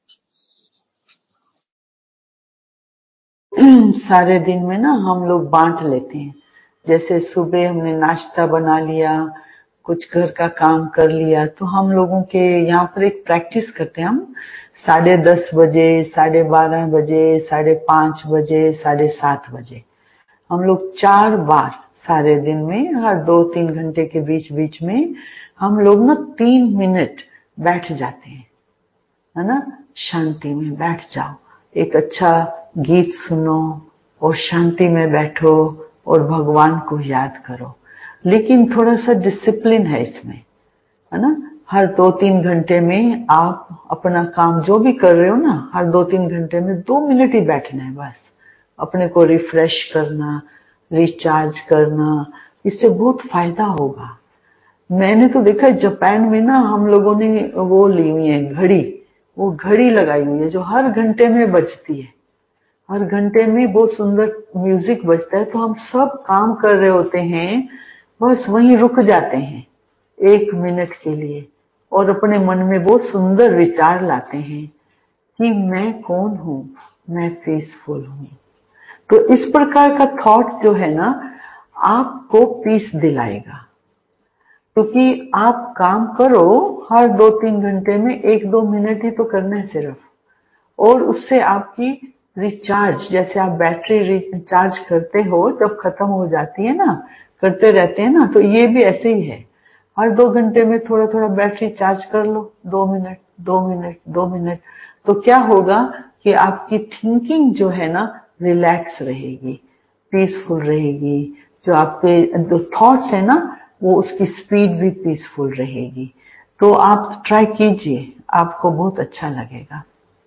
सारे दिन में ना हम लोग बांट लेते हैं। जैसे सुबह हमने नाश्ता बना लिया, कुछ घर का काम कर लिया, तो हम लोगों के यहाँ पर एक प्रैक्टिस करते हैं हम 10:30 बजे, 12:30 बजे, 5:30 बजे, 7:30 बजे, हम लोग 4 बार सारे दिन में, हर 2-3 घंटे के बीच बीच में हम लोग ना 3 मिनट बैठ जाते हैं, है ना। शांति में बैठ जाओ, एक अच्छा गीत सुनो और शांति में बैठो और भगवान को याद करो। लेकिन थोड़ा सा डिसिप्लिन है इसमें, है ना। हर 2-3 घंटे में आप अपना काम जो भी कर रहे हो ना, हर 2-3 घंटे में 2 मिनट ही बैठना है बस। अपने को रिफ्रेश करना, रिचार्ज करना, इससे बहुत फायदा होगा। मैंने तो देखा है जापान में ना, हम लोगों ने वो ली हुई है घड़ी, वो घड़ी लगाई हुई है जो हर घंटे में बजती है। हर घंटे में बहुत सुंदर म्यूजिक बजता है, तो हम सब काम कर रहे होते हैं, बस वहीं रुक जाते हैं 1 मिनट के लिए और अपने मन में बहुत सुंदर विचार लाते हैं कि मैं कौन हूँ, मैं पीसफुल हूँ। तो इस प्रकार का थॉट जो है ना, आपको पीस दिलाएगा। क्योंकि आप काम करो हर 2-3 घंटे में 1-2 मिनट ही तो करना है सिर्फ, और उससे आपकी रिचार्ज, जैसे आप बैटरी रिचार्ज करते हो जब खत्म हो जाती है ना, करते रहते हैं ना, तो ये भी ऐसे ही है। हर 2 घंटे में थोड़ा थोड़ा बैटरी चार्ज कर लो, 2 मिनट 2 मिनट 2 मिनट। तो क्या होगा कि आपकी थिंकिंग जो है ना रिलैक्स रहेगी, पीसफुल रहेगी। जो आपके जो थॉट्स है ना, वो उसकी स्पीड भी पीसफुल रहेगी। तो आप ट्राई कीजिए, आपको बहुत अच्छा लगेगा।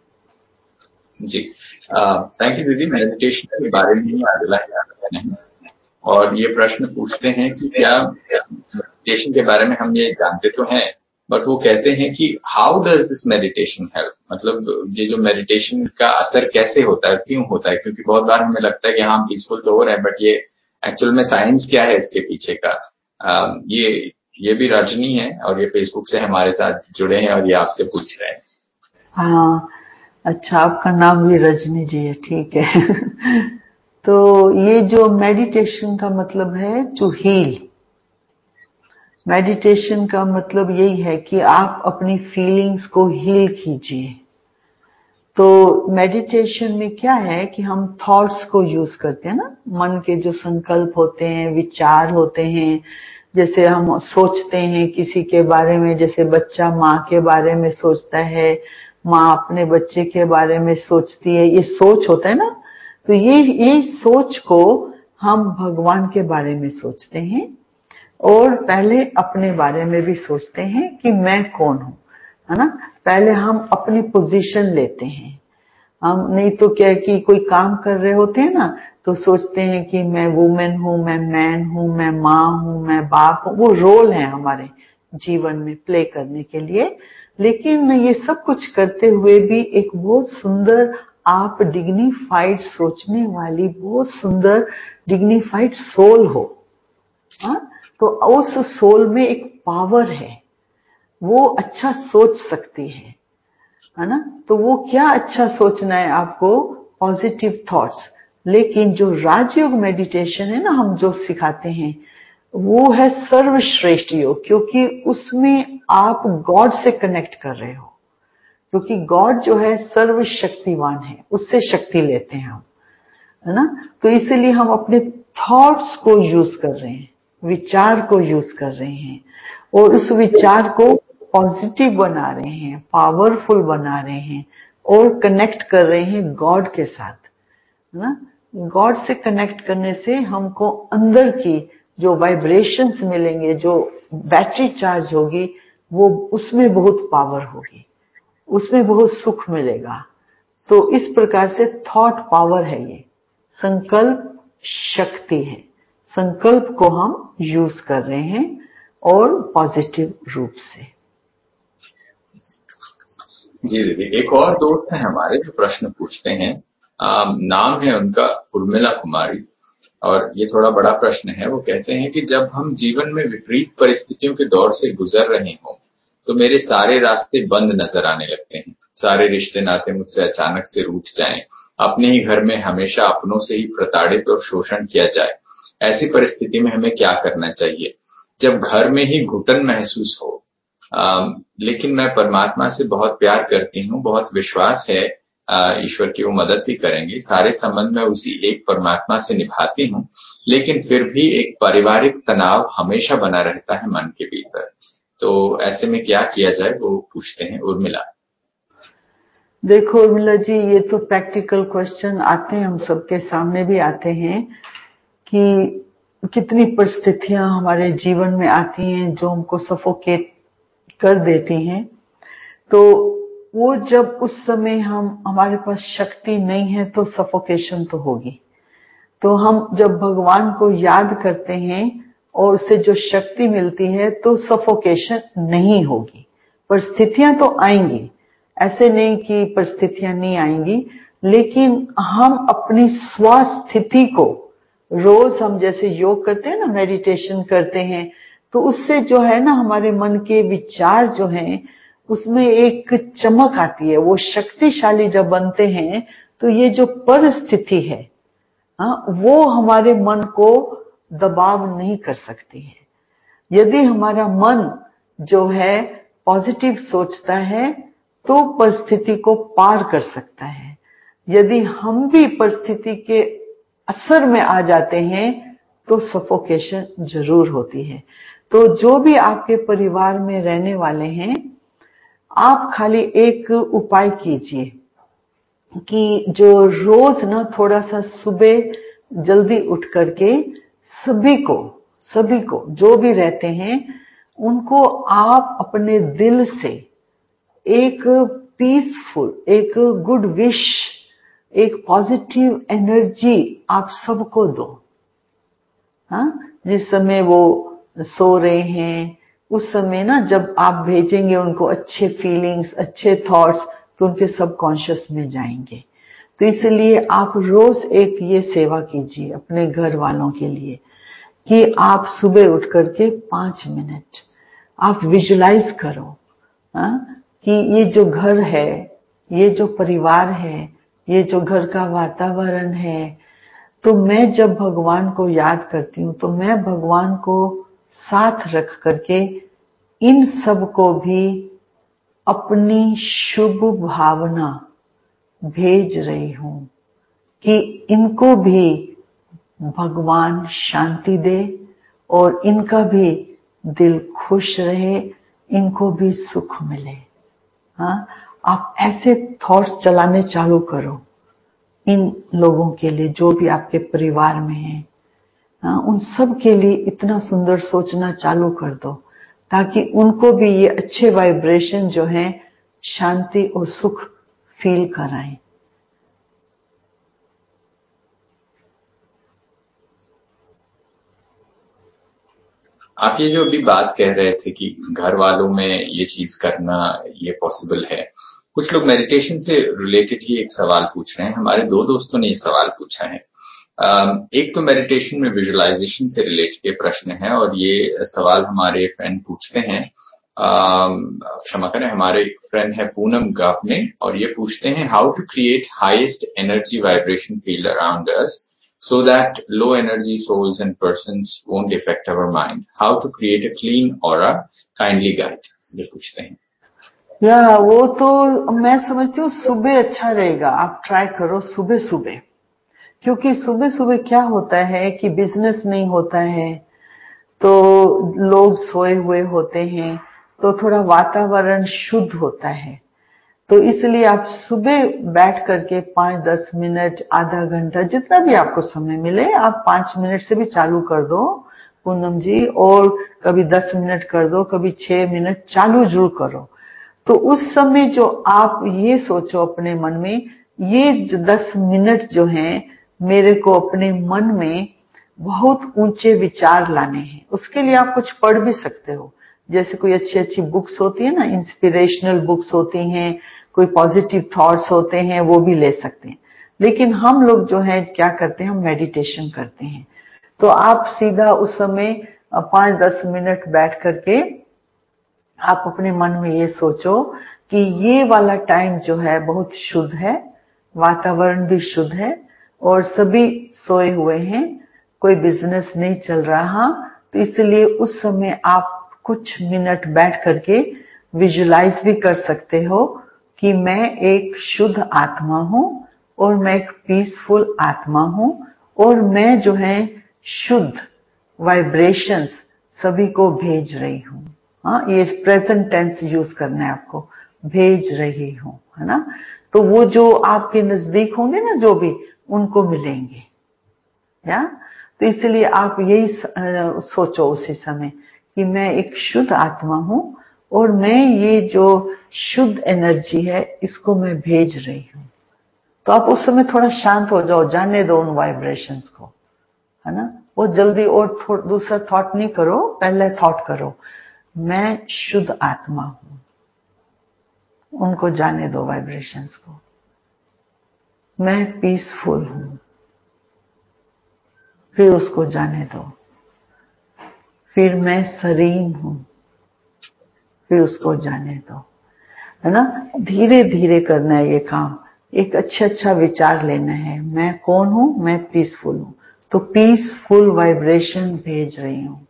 जी, थैंक यू दीदी। मेडिटेशन के बारे में ही अगला है, और ये प्रश्न पूछते हैं कि क्या मेडिटेशन के बारे में हम ये जानते तो हैं, बट वो कहते हैं कि how does this meditation help, मतलब ये जो मेडिटेशन का असर कैसे होता है, क्यों होता है। क्योंकि बहुत बार हमें लगता है कि हाँ पीसफुल तो हो रहे हैं, बट ये एक्चुअल में साइंस क्या है इसके पीछे का। ये भी रजनी है और ये फेसबुक से हमारे साथ जुड़े हैं और ये आपसे पूछ रहे हैं। हाँ, अच्छा, आपका नाम भी रजनी जी है, ठीक है। तो ये जो मेडिटेशन का मतलब है टू हील। मेडिटेशन का मतलब यही है कि आप अपनी फीलिंग्स को हील कीजिए। तो मेडिटेशन में क्या है कि हम थॉट्स को यूज करते हैं ना, मन के जो संकल्प होते हैं, विचार होते हैं। जैसे हम सोचते हैं किसी के बारे में, जैसे बच्चा माँ के बारे में सोचता है, माँ अपने बच्चे के बारे में सोचती है, ये सोच होता है ना। तो ये सोच को हम भगवान के बारे में सोचते हैं और पहले अपने बारे में भी सोचते हैं कि मैं कौन हूँ, है ना। पहले हम अपनी पोजीशन लेते हैं। हम नहीं तो क्या है कि कोई काम कर रहे होते हैं ना, तो सोचते हैं कि मैं वुमेन हूँ, मैं मैन हूँ, मैं माँ हूँ, मैं बाप हूँ। वो रोल है हमारे जीवन में प्ले करने के लिए। लेकिन ये सब कुछ करते हुए भी एक बहुत सुंदर, आप डिग्निफाइड सोचने वाली बहुत सुंदर डिग्निफाइड सोल हो। हाँ, तो उस सोल में एक पावर है, वो अच्छा सोच सकती है ना। तो वो क्या अच्छा सोचना है आपको, पॉजिटिव थॉट्स। लेकिन जो राजयोग मेडिटेशन है ना, हम जो सिखाते हैं, वो है सर्वश्रेष्ठ योग, क्योंकि उसमें आप गॉड से कनेक्ट कर रहे हो। क्योंकि गॉड जो है सर्वशक्तिवान है, उससे शक्ति लेते हैं हम, है ना। तो इसलिए हम अपने थॉट्स को यूज कर रहे हैं, विचार को यूज कर रहे हैं, और उस विचार को पॉजिटिव बना रहे हैं, पावरफुल बना रहे हैं, और कनेक्ट कर रहे हैं गॉड के साथ, है ना। गॉड से कनेक्ट करने से हमको अंदर की जो वाइब्रेशंस मिलेंगे, जो बैटरी चार्ज होगी, वो उसमें बहुत पावर होगी, उसमें बहुत सुख मिलेगा। तो इस प्रकार से थॉट पावर है, ये संकल्प शक्ति है। संकल्प को हम यूज कर रहे हैं और पॉजिटिव रूप से। जी दीदी, एक और दोस्त है हमारे जो प्रश्न पूछते हैं। नाम है उनका उर्मिला कुमारी, और ये थोड़ा बड़ा प्रश्न है। वो कहते हैं कि जब हम जीवन में विपरीत परिस्थितियों के दौर से गुजर रहे हों, तो मेरे सारे रास्ते बंद नजर आने लगते हैं। सारे रिश्ते नाते मुझसे अचानक से रूठ जाएं, अपने ही घर में हमेशा अपनों से ही प्रताड़ित और शोषण किया जाए। ऐसी परिस्थिति में हमें क्या करना चाहिए? जब घर में ही घुटन महसूस हो, लेकिन मैं परमात्मा से बहुत प्यार करती हूँ, बहुत विश्वास है ईश्वर की वो मदद भी करेंगे, सारे संबंध मैं उसी एक परमात्मा से निभाती हूँ, लेकिन फिर भी एक पारिवारिक तनाव हमेशा बना रहता है मन के भीतर। तो ऐसे में क्या किया जाए, वो पूछते हैं उर्मिला। देखो उर्मिला जी, ये तो प्रैक्टिकल क्वेश्चन आते हैं, हम सबके सामने भी आते हैं कि कितनी परिस्थितियां हमारे जीवन में आती हैं जो हमको सफोकेट कर देती हैं। तो वो जब उस समय हमारे पास शक्ति नहीं है तो सफोकेशन तो होगी। तो हम जब भगवान को याद करते हैं और उससे जो शक्ति मिलती है तो सफोकेशन नहीं होगी। परिस्थितियां तो आएंगी, ऐसे नहीं कि परिस्थितियां नहीं आएंगी, लेकिन हम अपनी स्वास्थिति को रोज हम जैसे योग करते हैं ना, मेडिटेशन करते हैं, तो उससे जो है ना हमारे मन के विचार जो हैं उसमें एक चमक आती है। वो शक्तिशाली जब बनते हैं तो ये जो परिस्थिति है वो हमारे मन को दबाव नहीं कर सकती है। यदि हमारा मन जो है पॉजिटिव सोचता है तो परिस्थिति को पार कर सकता है। यदि हम भी परिस्थिति के असर में आ जाते हैं तो सफोकेशन जरूर होती है। तो जो भी आपके परिवार में रहने वाले हैं, आप खाली एक उपाय कीजिए कि जो रोज ना थोड़ा सा सुबह जल्दी उठ करके सभी को जो भी रहते हैं उनको आप अपने दिल से एक पीसफुल, एक गुड विश, एक पॉजिटिव एनर्जी आप सबको दो। जिस समय वो सो रहे हैं उस समय ना जब आप भेजेंगे उनको अच्छे फीलिंग्स, अच्छे थॉट्स, तो उनके सबकॉन्शियस में जाएंगे। तो इसलिए आप रोज एक ये सेवा कीजिए अपने घर वालों के लिए कि आप सुबह उठ करके 5 मिनट आप विजुलाइज करो कि ये जो घर है, ये जो परिवार है, ये जो घर का वातावरण है, तो मैं जब भगवान को याद करती हूँ तो मैं भगवान को साथ रख करके इन सब को भी अपनी शुभ भावना भेज रही हूँ कि इनको भी भगवान शांति दे और इनका भी दिल खुश रहे, इनको भी सुख मिले। आप ऐसे थॉट्स चलाने चालू करो इन लोगों के लिए जो भी आपके परिवार में हैं। उन सब के लिए इतना सुंदर सोचना चालू कर दो ताकि उनको भी ये अच्छे वाइब्रेशन जो हैं शांति और सुख फील कराएं। आप ये जो अभी बात कह रहे थे कि घर वालों में ये चीज करना ये पॉसिबल है, कुछ लोग मेडिटेशन से रिलेटेड ही एक सवाल पूछ रहे हैं। हमारे 2 दोस्तों ने ये सवाल पूछा है। एक तो मेडिटेशन में विजुअलाइजेशन से रिलेटेड ये प्रश्न है और ये सवाल हमारे फ्रेंड पूछते हैं, क्षमा करें, हमारे फ्रेंड है पूनम गावने, और ये पूछते हैं how to create highest energy vibration field around us so that low energy souls and persons won't affect our mind. How to create a clean aura? Kindly guide. ये पूछते हैं। वो तो मैं समझती हूँ सुबह अच्छा रहेगा, आप ट्राई करो सुबह सुबह, क्योंकि सुबह सुबह क्या होता है कि बिजनेस नहीं होता है, तो लोग सोए हुए होते हैं, तो थोड़ा वातावरण शुद्ध होता है। तो इसलिए आप सुबह बैठ करके 5-10 मिनट, आधा घंटा, जितना भी आपको समय मिले, आप 5 मिनट से भी चालू कर दो पूनम जी, और कभी 10 मिनट कर दो, कभी 6 मिनट, चालू जरूर करो। तो उस समय जो आप ये सोचो अपने मन में, ये 10 मिनट जो हैं मेरे को अपने मन में बहुत ऊंचे विचार लाने हैं। उसके लिए आप कुछ पढ़ भी सकते हो, जैसे कोई अच्छी अच्छी बुक्स होती है ना, इंस्पिरेशनल बुक्स होती हैं, कोई पॉजिटिव थॉट्स होते हैं, वो भी ले सकते हैं। लेकिन हम लोग जो है क्या करते हैं, हम मेडिटेशन करते हैं। तो आप सीधा उस समय 5-10 मिनट बैठ करके आप अपने मन में ये सोचो कि ये वाला टाइम जो है बहुत शुद्ध है, वातावरण भी शुद्ध है और सभी सोए हुए हैं, कोई बिजनेस नहीं चल रहा। तो इसलिए उस समय आप कुछ मिनट बैठ करके विजुलाइज भी कर सकते हो कि मैं एक शुद्ध आत्मा हूँ और मैं एक पीसफुल आत्मा हूँ और मैं जो है शुद्ध वाइब्रेशंस सभी को भेज रही हूँ। हाँ, ये प्रेजेंट टेंस यूज करना है आपको, भेज रही हूँ, है ना। तो वो जो आपके नजदीक होंगे ना, जो भी उनको मिलेंगे, या तो इसलिए आप यही सोचो उसी समय कि मैं एक शुद्ध आत्मा हूँ और मैं ये जो शुद्ध एनर्जी है इसको मैं भेज रही हूँ। तो आप उस समय थोड़ा शांत हो जाओ, जाने दो उन वाइब्रेशंस को, है ना। वो जल्दी और दूसरा थॉट नहीं करो, पहले थॉट करो मैं शुद्ध आत्मा हूँ, उनको जाने दो वाइब्रेशंस को। मैं पीसफुल हूँ, फिर उसको जाने दो। फिर मैं सरीन हूँ, फिर उसको जाने दो, है ना। धीरे धीरे करना है ये काम, एक अच्छा विचार लेना है। मैं कौन हूँ? मैं पीसफुल हूँ, तो पीसफुल वाइब्रेशन भेज रही हूँ।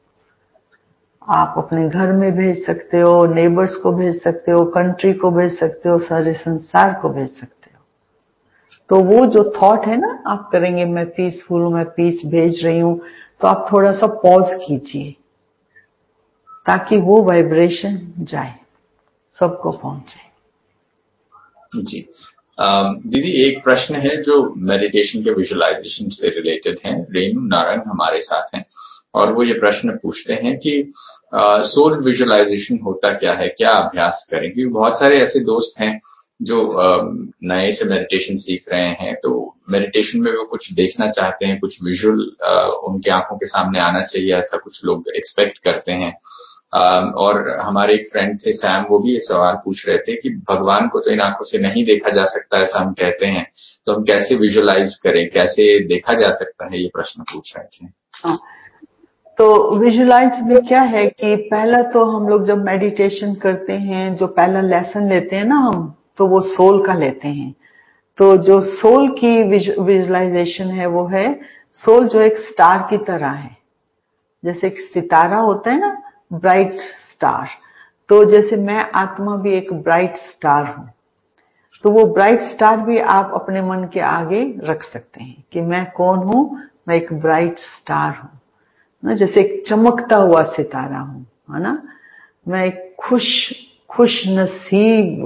आप अपने घर में भेज सकते हो, नेबर्स को भेज सकते हो, कंट्री को भेज सकते हो, सारे संसार को भेज सकते हो। तो वो जो थॉट है ना आप करेंगे, मैं पीसफुल हूँ, मैं पीस भेज रही हूँ, तो आप थोड़ा सा पॉज कीजिए ताकि वो वाइब्रेशन जाए, सबको पहुंचे। जी। दीदी, एक प्रश्न है जो मेडिटेशन के विजुअलाइजेशन से रिलेटेड है। रेनू नारंग हमारे साथ हैं और वो ये प्रश्न पूछते हैं कि सोल विजुअलाइजेशन होता क्या है, क्या अभ्यास करें? क्योंकि बहुत सारे ऐसे दोस्त हैं जो नए से मेडिटेशन सीख रहे हैं, तो मेडिटेशन में वो कुछ देखना चाहते हैं, कुछ विजुअल उनकी आंखों के सामने आना चाहिए, ऐसा कुछ लोग एक्सपेक्ट करते हैं। और हमारे एक फ्रेंड थे सैम, वो भी ये सवाल पूछ रहे थे कि भगवान को तो इन आंखों से नहीं देखा जा सकता, ऐसा हम कहते हैं, तो हम कैसे विजुअलाइज करें, कैसे देखा जा सकता है, ये प्रश्न पूछ रहे थे। हाँ, तो विजुअलाइज में क्या है कि पहला तो हम लोग जब मेडिटेशन करते हैं, जो पहला लेसन लेते हैं ना हम, तो वो सोल का लेते हैं। तो जो सोल की विजुअलाइजेशन है वो है, सोल जो एक स्टार की तरह है, जैसे एक सितारा होता है ना, ब्राइट स्टार। तो जैसे मैं आत्मा भी एक ब्राइट स्टार हूं, तो वो ब्राइट स्टार भी आप अपने मन के आगे रख सकते हैं कि मैं कौन हूं, मैं एक ब्राइट स्टार हूं ना, जैसे एक चमकता हुआ सितारा हूं, है ना। मैं एक खुश नसीब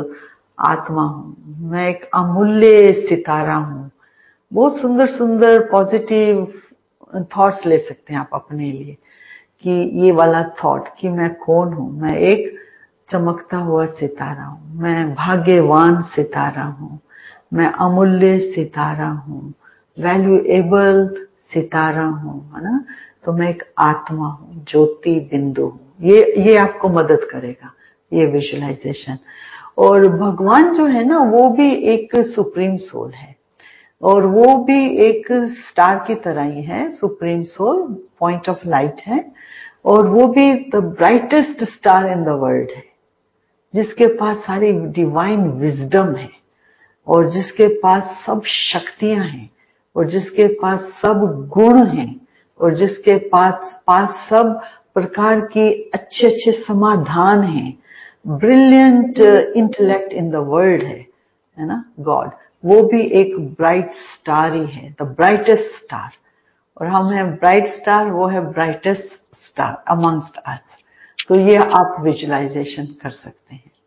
आत्मा हूं, मैं एक अमूल्य सितारा हूं। बहुत सुंदर सुंदर पॉजिटिव थॉट्स ले सकते हैं आप अपने लिए कि ये वाला थॉट कि मैं कौन हूं, मैं एक चमकता हुआ सितारा हूं, मैं भाग्यवान सितारा हूं, मैं अमूल्य सितारा हूं, वैल्यूएबल सितारा हूं, है ना। तो मैं एक आत्मा हूं, ज्योति बिंदु हूं। ये आपको मदद करेगा, ये विजुअलाइजेशन। और भगवान जो है ना, वो भी एक सुप्रीम सोल है और वो भी एक स्टार की तरह ही है। Supreme soul point of light है और वो भी the brightest star in the world है, जिसके पास सारी डिवाइन विजडम है और जिसके पास सब शक्तियां हैं और जिसके पास सब गुण हैं और जिसके पास सब प्रकार की अच्छे समाधान हैं। Brilliant intellect in the world है ना, गॉड। वो भी एक ब्राइट स्टार ही है, द ब्राइटेस्ट स्टार। और हम हैं ब्राइट स्टार, वो है ब्राइटेस्ट स्टार अमंगस्ट अस। तो ये आप विजुअलाइजेशन कर सकते हैं।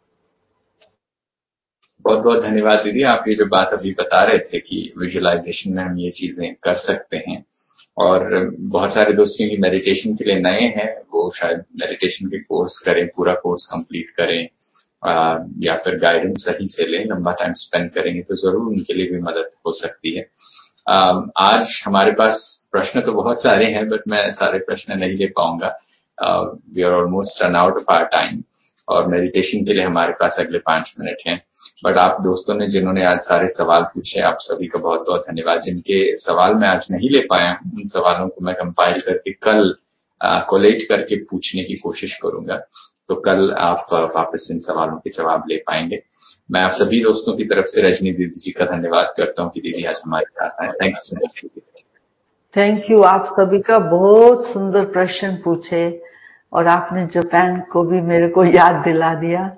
बहुत बहुत धन्यवाद दीदी, आप ये जो बात अभी बता रहे थे कि विजुअलाइजेशन में हम ये चीजें कर सकते हैं। और बहुत सारे दोस्त की मेडिटेशन के लिए नए हैं, वो शायद मेडिटेशन के कोर्स करें, पूरा कोर्स कंप्लीट करें, या फिर गाइडेंस सही से लें, लंबा टाइम स्पेंड करेंगे तो जरूर उनके लिए भी मदद हो सकती है। आज हमारे पास प्रश्न तो बहुत सारे हैं, बट मैं सारे प्रश्न नहीं ले पाऊंगा। We are almost run out of our time और मेडिटेशन के लिए हमारे पास अगले 5 मिनट हैं। बट आप दोस्तों ने जिन्होंने आज सारे सवाल पूछे, आप सभी का बहुत बहुत धन्यवाद। जिनके सवाल मैं आज नहीं ले पाया हूं, उन सवालों को मैं कंपाइल करके कल कोलेट करके पूछने की कोशिश करूंगा, तो कल आप वापस इन सवालों के जवाब ले पाएंगे। मैं आप सभी दोस्तों की तरफ से रजनी दीदी जी का धन्यवाद करता हूं कि दीदी आज हमारे साथ आए। थैंक यू सो मच दीदी। थैंक यू आप सभी का, बहुत सुंदर प्रश्न पूछे और आपने जापान को भी मेरे को याद दिला दिया।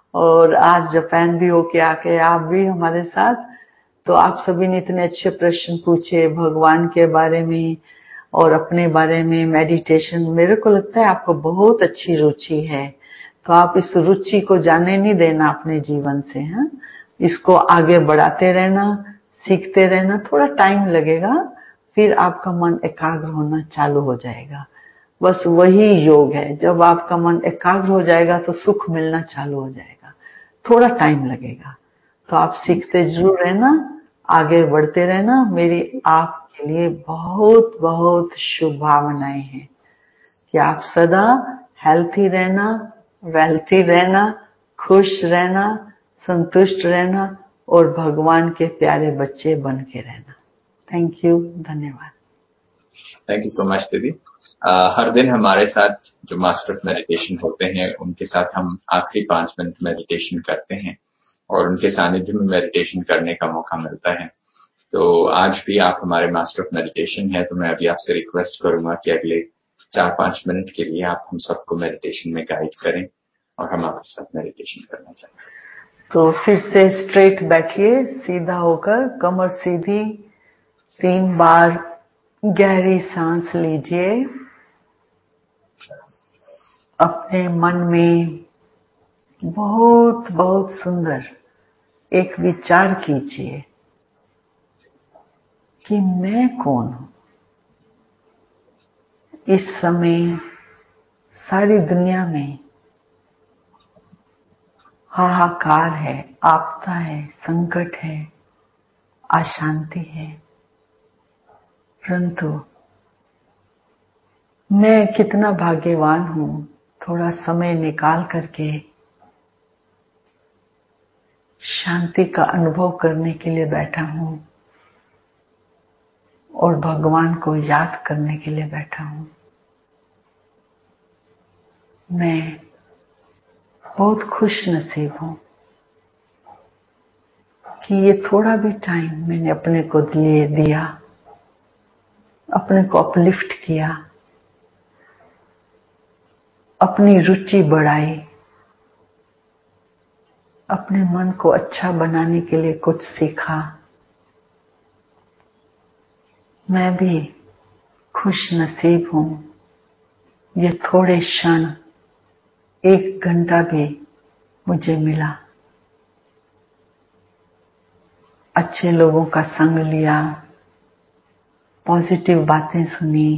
और आज जापान भी होके आके आप भी हमारे साथ। तो आप सभी ने इतने अच्छे प्रश्न पूछे भगवान के बारे में और अपने बारे में, मेडिटेशन। मेरे को लगता है आपको बहुत अच्छी रुचि है, तो आप इस रुचि को जाने नहीं देना अपने जीवन से। हैं, इसको आगे बढ़ाते रहना, सीखते रहना। थोड़ा टाइम लगेगा, फिर आपका मन एकाग्र होना चालू हो जाएगा। बस वही योग है, जब आपका मन एकाग्र हो जाएगा तो सुख मिलना चालू हो जाएगा। थोड़ा टाइम लगेगा, तो आप सीखते जरूर रहना, आगे बढ़ते रहना। मेरी आपके लिए बहुत बहुत शुभकामनाएं हैं कि आप सदा हेल्थी रहना, वेल्थी रहना, खुश रहना, संतुष्ट रहना और भगवान के प्यारे बच्चे बन के रहना। थैंक यू, धन्यवाद। थैंक यू सो मच दीदी। हर दिन हमारे साथ जो मास्टर ऑफ मेडिटेशन होते हैं उनके साथ हम आखिरी 5 मिनट मेडिटेशन करते हैं और उनके सानिध्य में मेडिटेशन करने का मौका मिलता है। तो आज भी आप हमारे मास्टर ऑफ मेडिटेशन है, तो मैं अभी आपसे रिक्वेस्ट करूंगा कि अगले 4-5 मिनट के लिए आप हम सबको मेडिटेशन में गाइड करें और हम आपके साथ मेडिटेशन करना चाहते हैं। तो फिर से स्ट्रेट बैठिए, सीधा होकर, कमर सीधी। 3 बार गहरी सांस लीजिए। अपने मन में बहुत बहुत सुंदर एक विचार कीजिए कि मैं कौन हूं। इस समय सारी दुनिया में हाहाकार है, आपदा है, संकट है, अशांति है, परंतु मैं कितना भाग्यवान हूं, थोड़ा समय निकाल करके शांति का अनुभव करने के लिए बैठा हूं और भगवान को याद करने के लिए बैठा हूं। मैं बहुत खुश नसीब हूं कि ये थोड़ा भी टाइम मैंने अपने को लिए दिया, अपने को अपलिफ्ट किया, अपनी रुचि बढ़ाई, अपने मन को अच्छा बनाने के लिए कुछ सीखा। मैं भी खुश नसीब हूं। ये थोड़े क्षण, 1 घंटा भी मुझे मिला, अच्छे लोगों का संग लिया, पॉजिटिव बातें सुनी।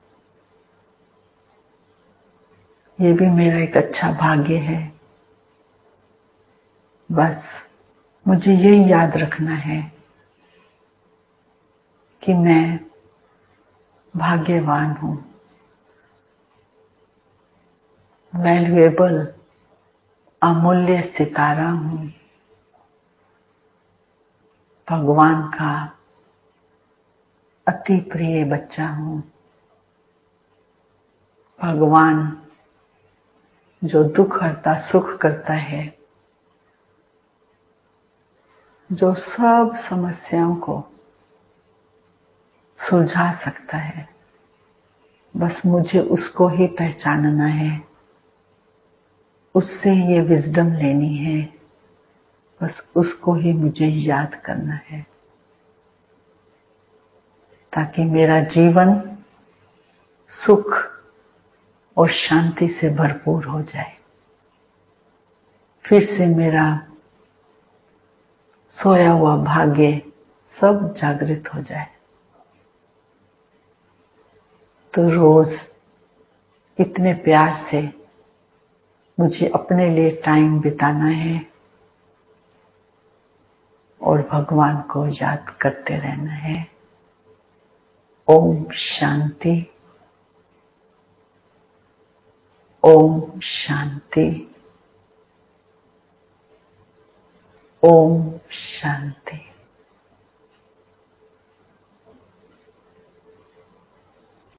ये भी मेरा एक अच्छा भाग्य है। बस मुझे यही याद रखना है कि मैं भाग्यवान हूं, वैल्यूएबल, अमूल्य सितारा हूं, भगवान का अति प्रिय बच्चा हूं। भगवान जो दुख हरता सुख करता है, जो सब समस्याओं को सुलझा सकता है, बस मुझे उसको ही पहचानना है, उससे ये विजडम लेनी है, बस उसको ही मुझे याद करना है, ताकि मेरा जीवन सुख और शांति से भरपूर हो जाए। फिर से मेरा सोया हुआ भाग्य सब जागृत हो जाए। तो रोज इतने प्यार से मुझे अपने लिए टाइम बिताना है और भगवान को याद करते रहना है। ओम शांति, ओम शांति, ओम शांति।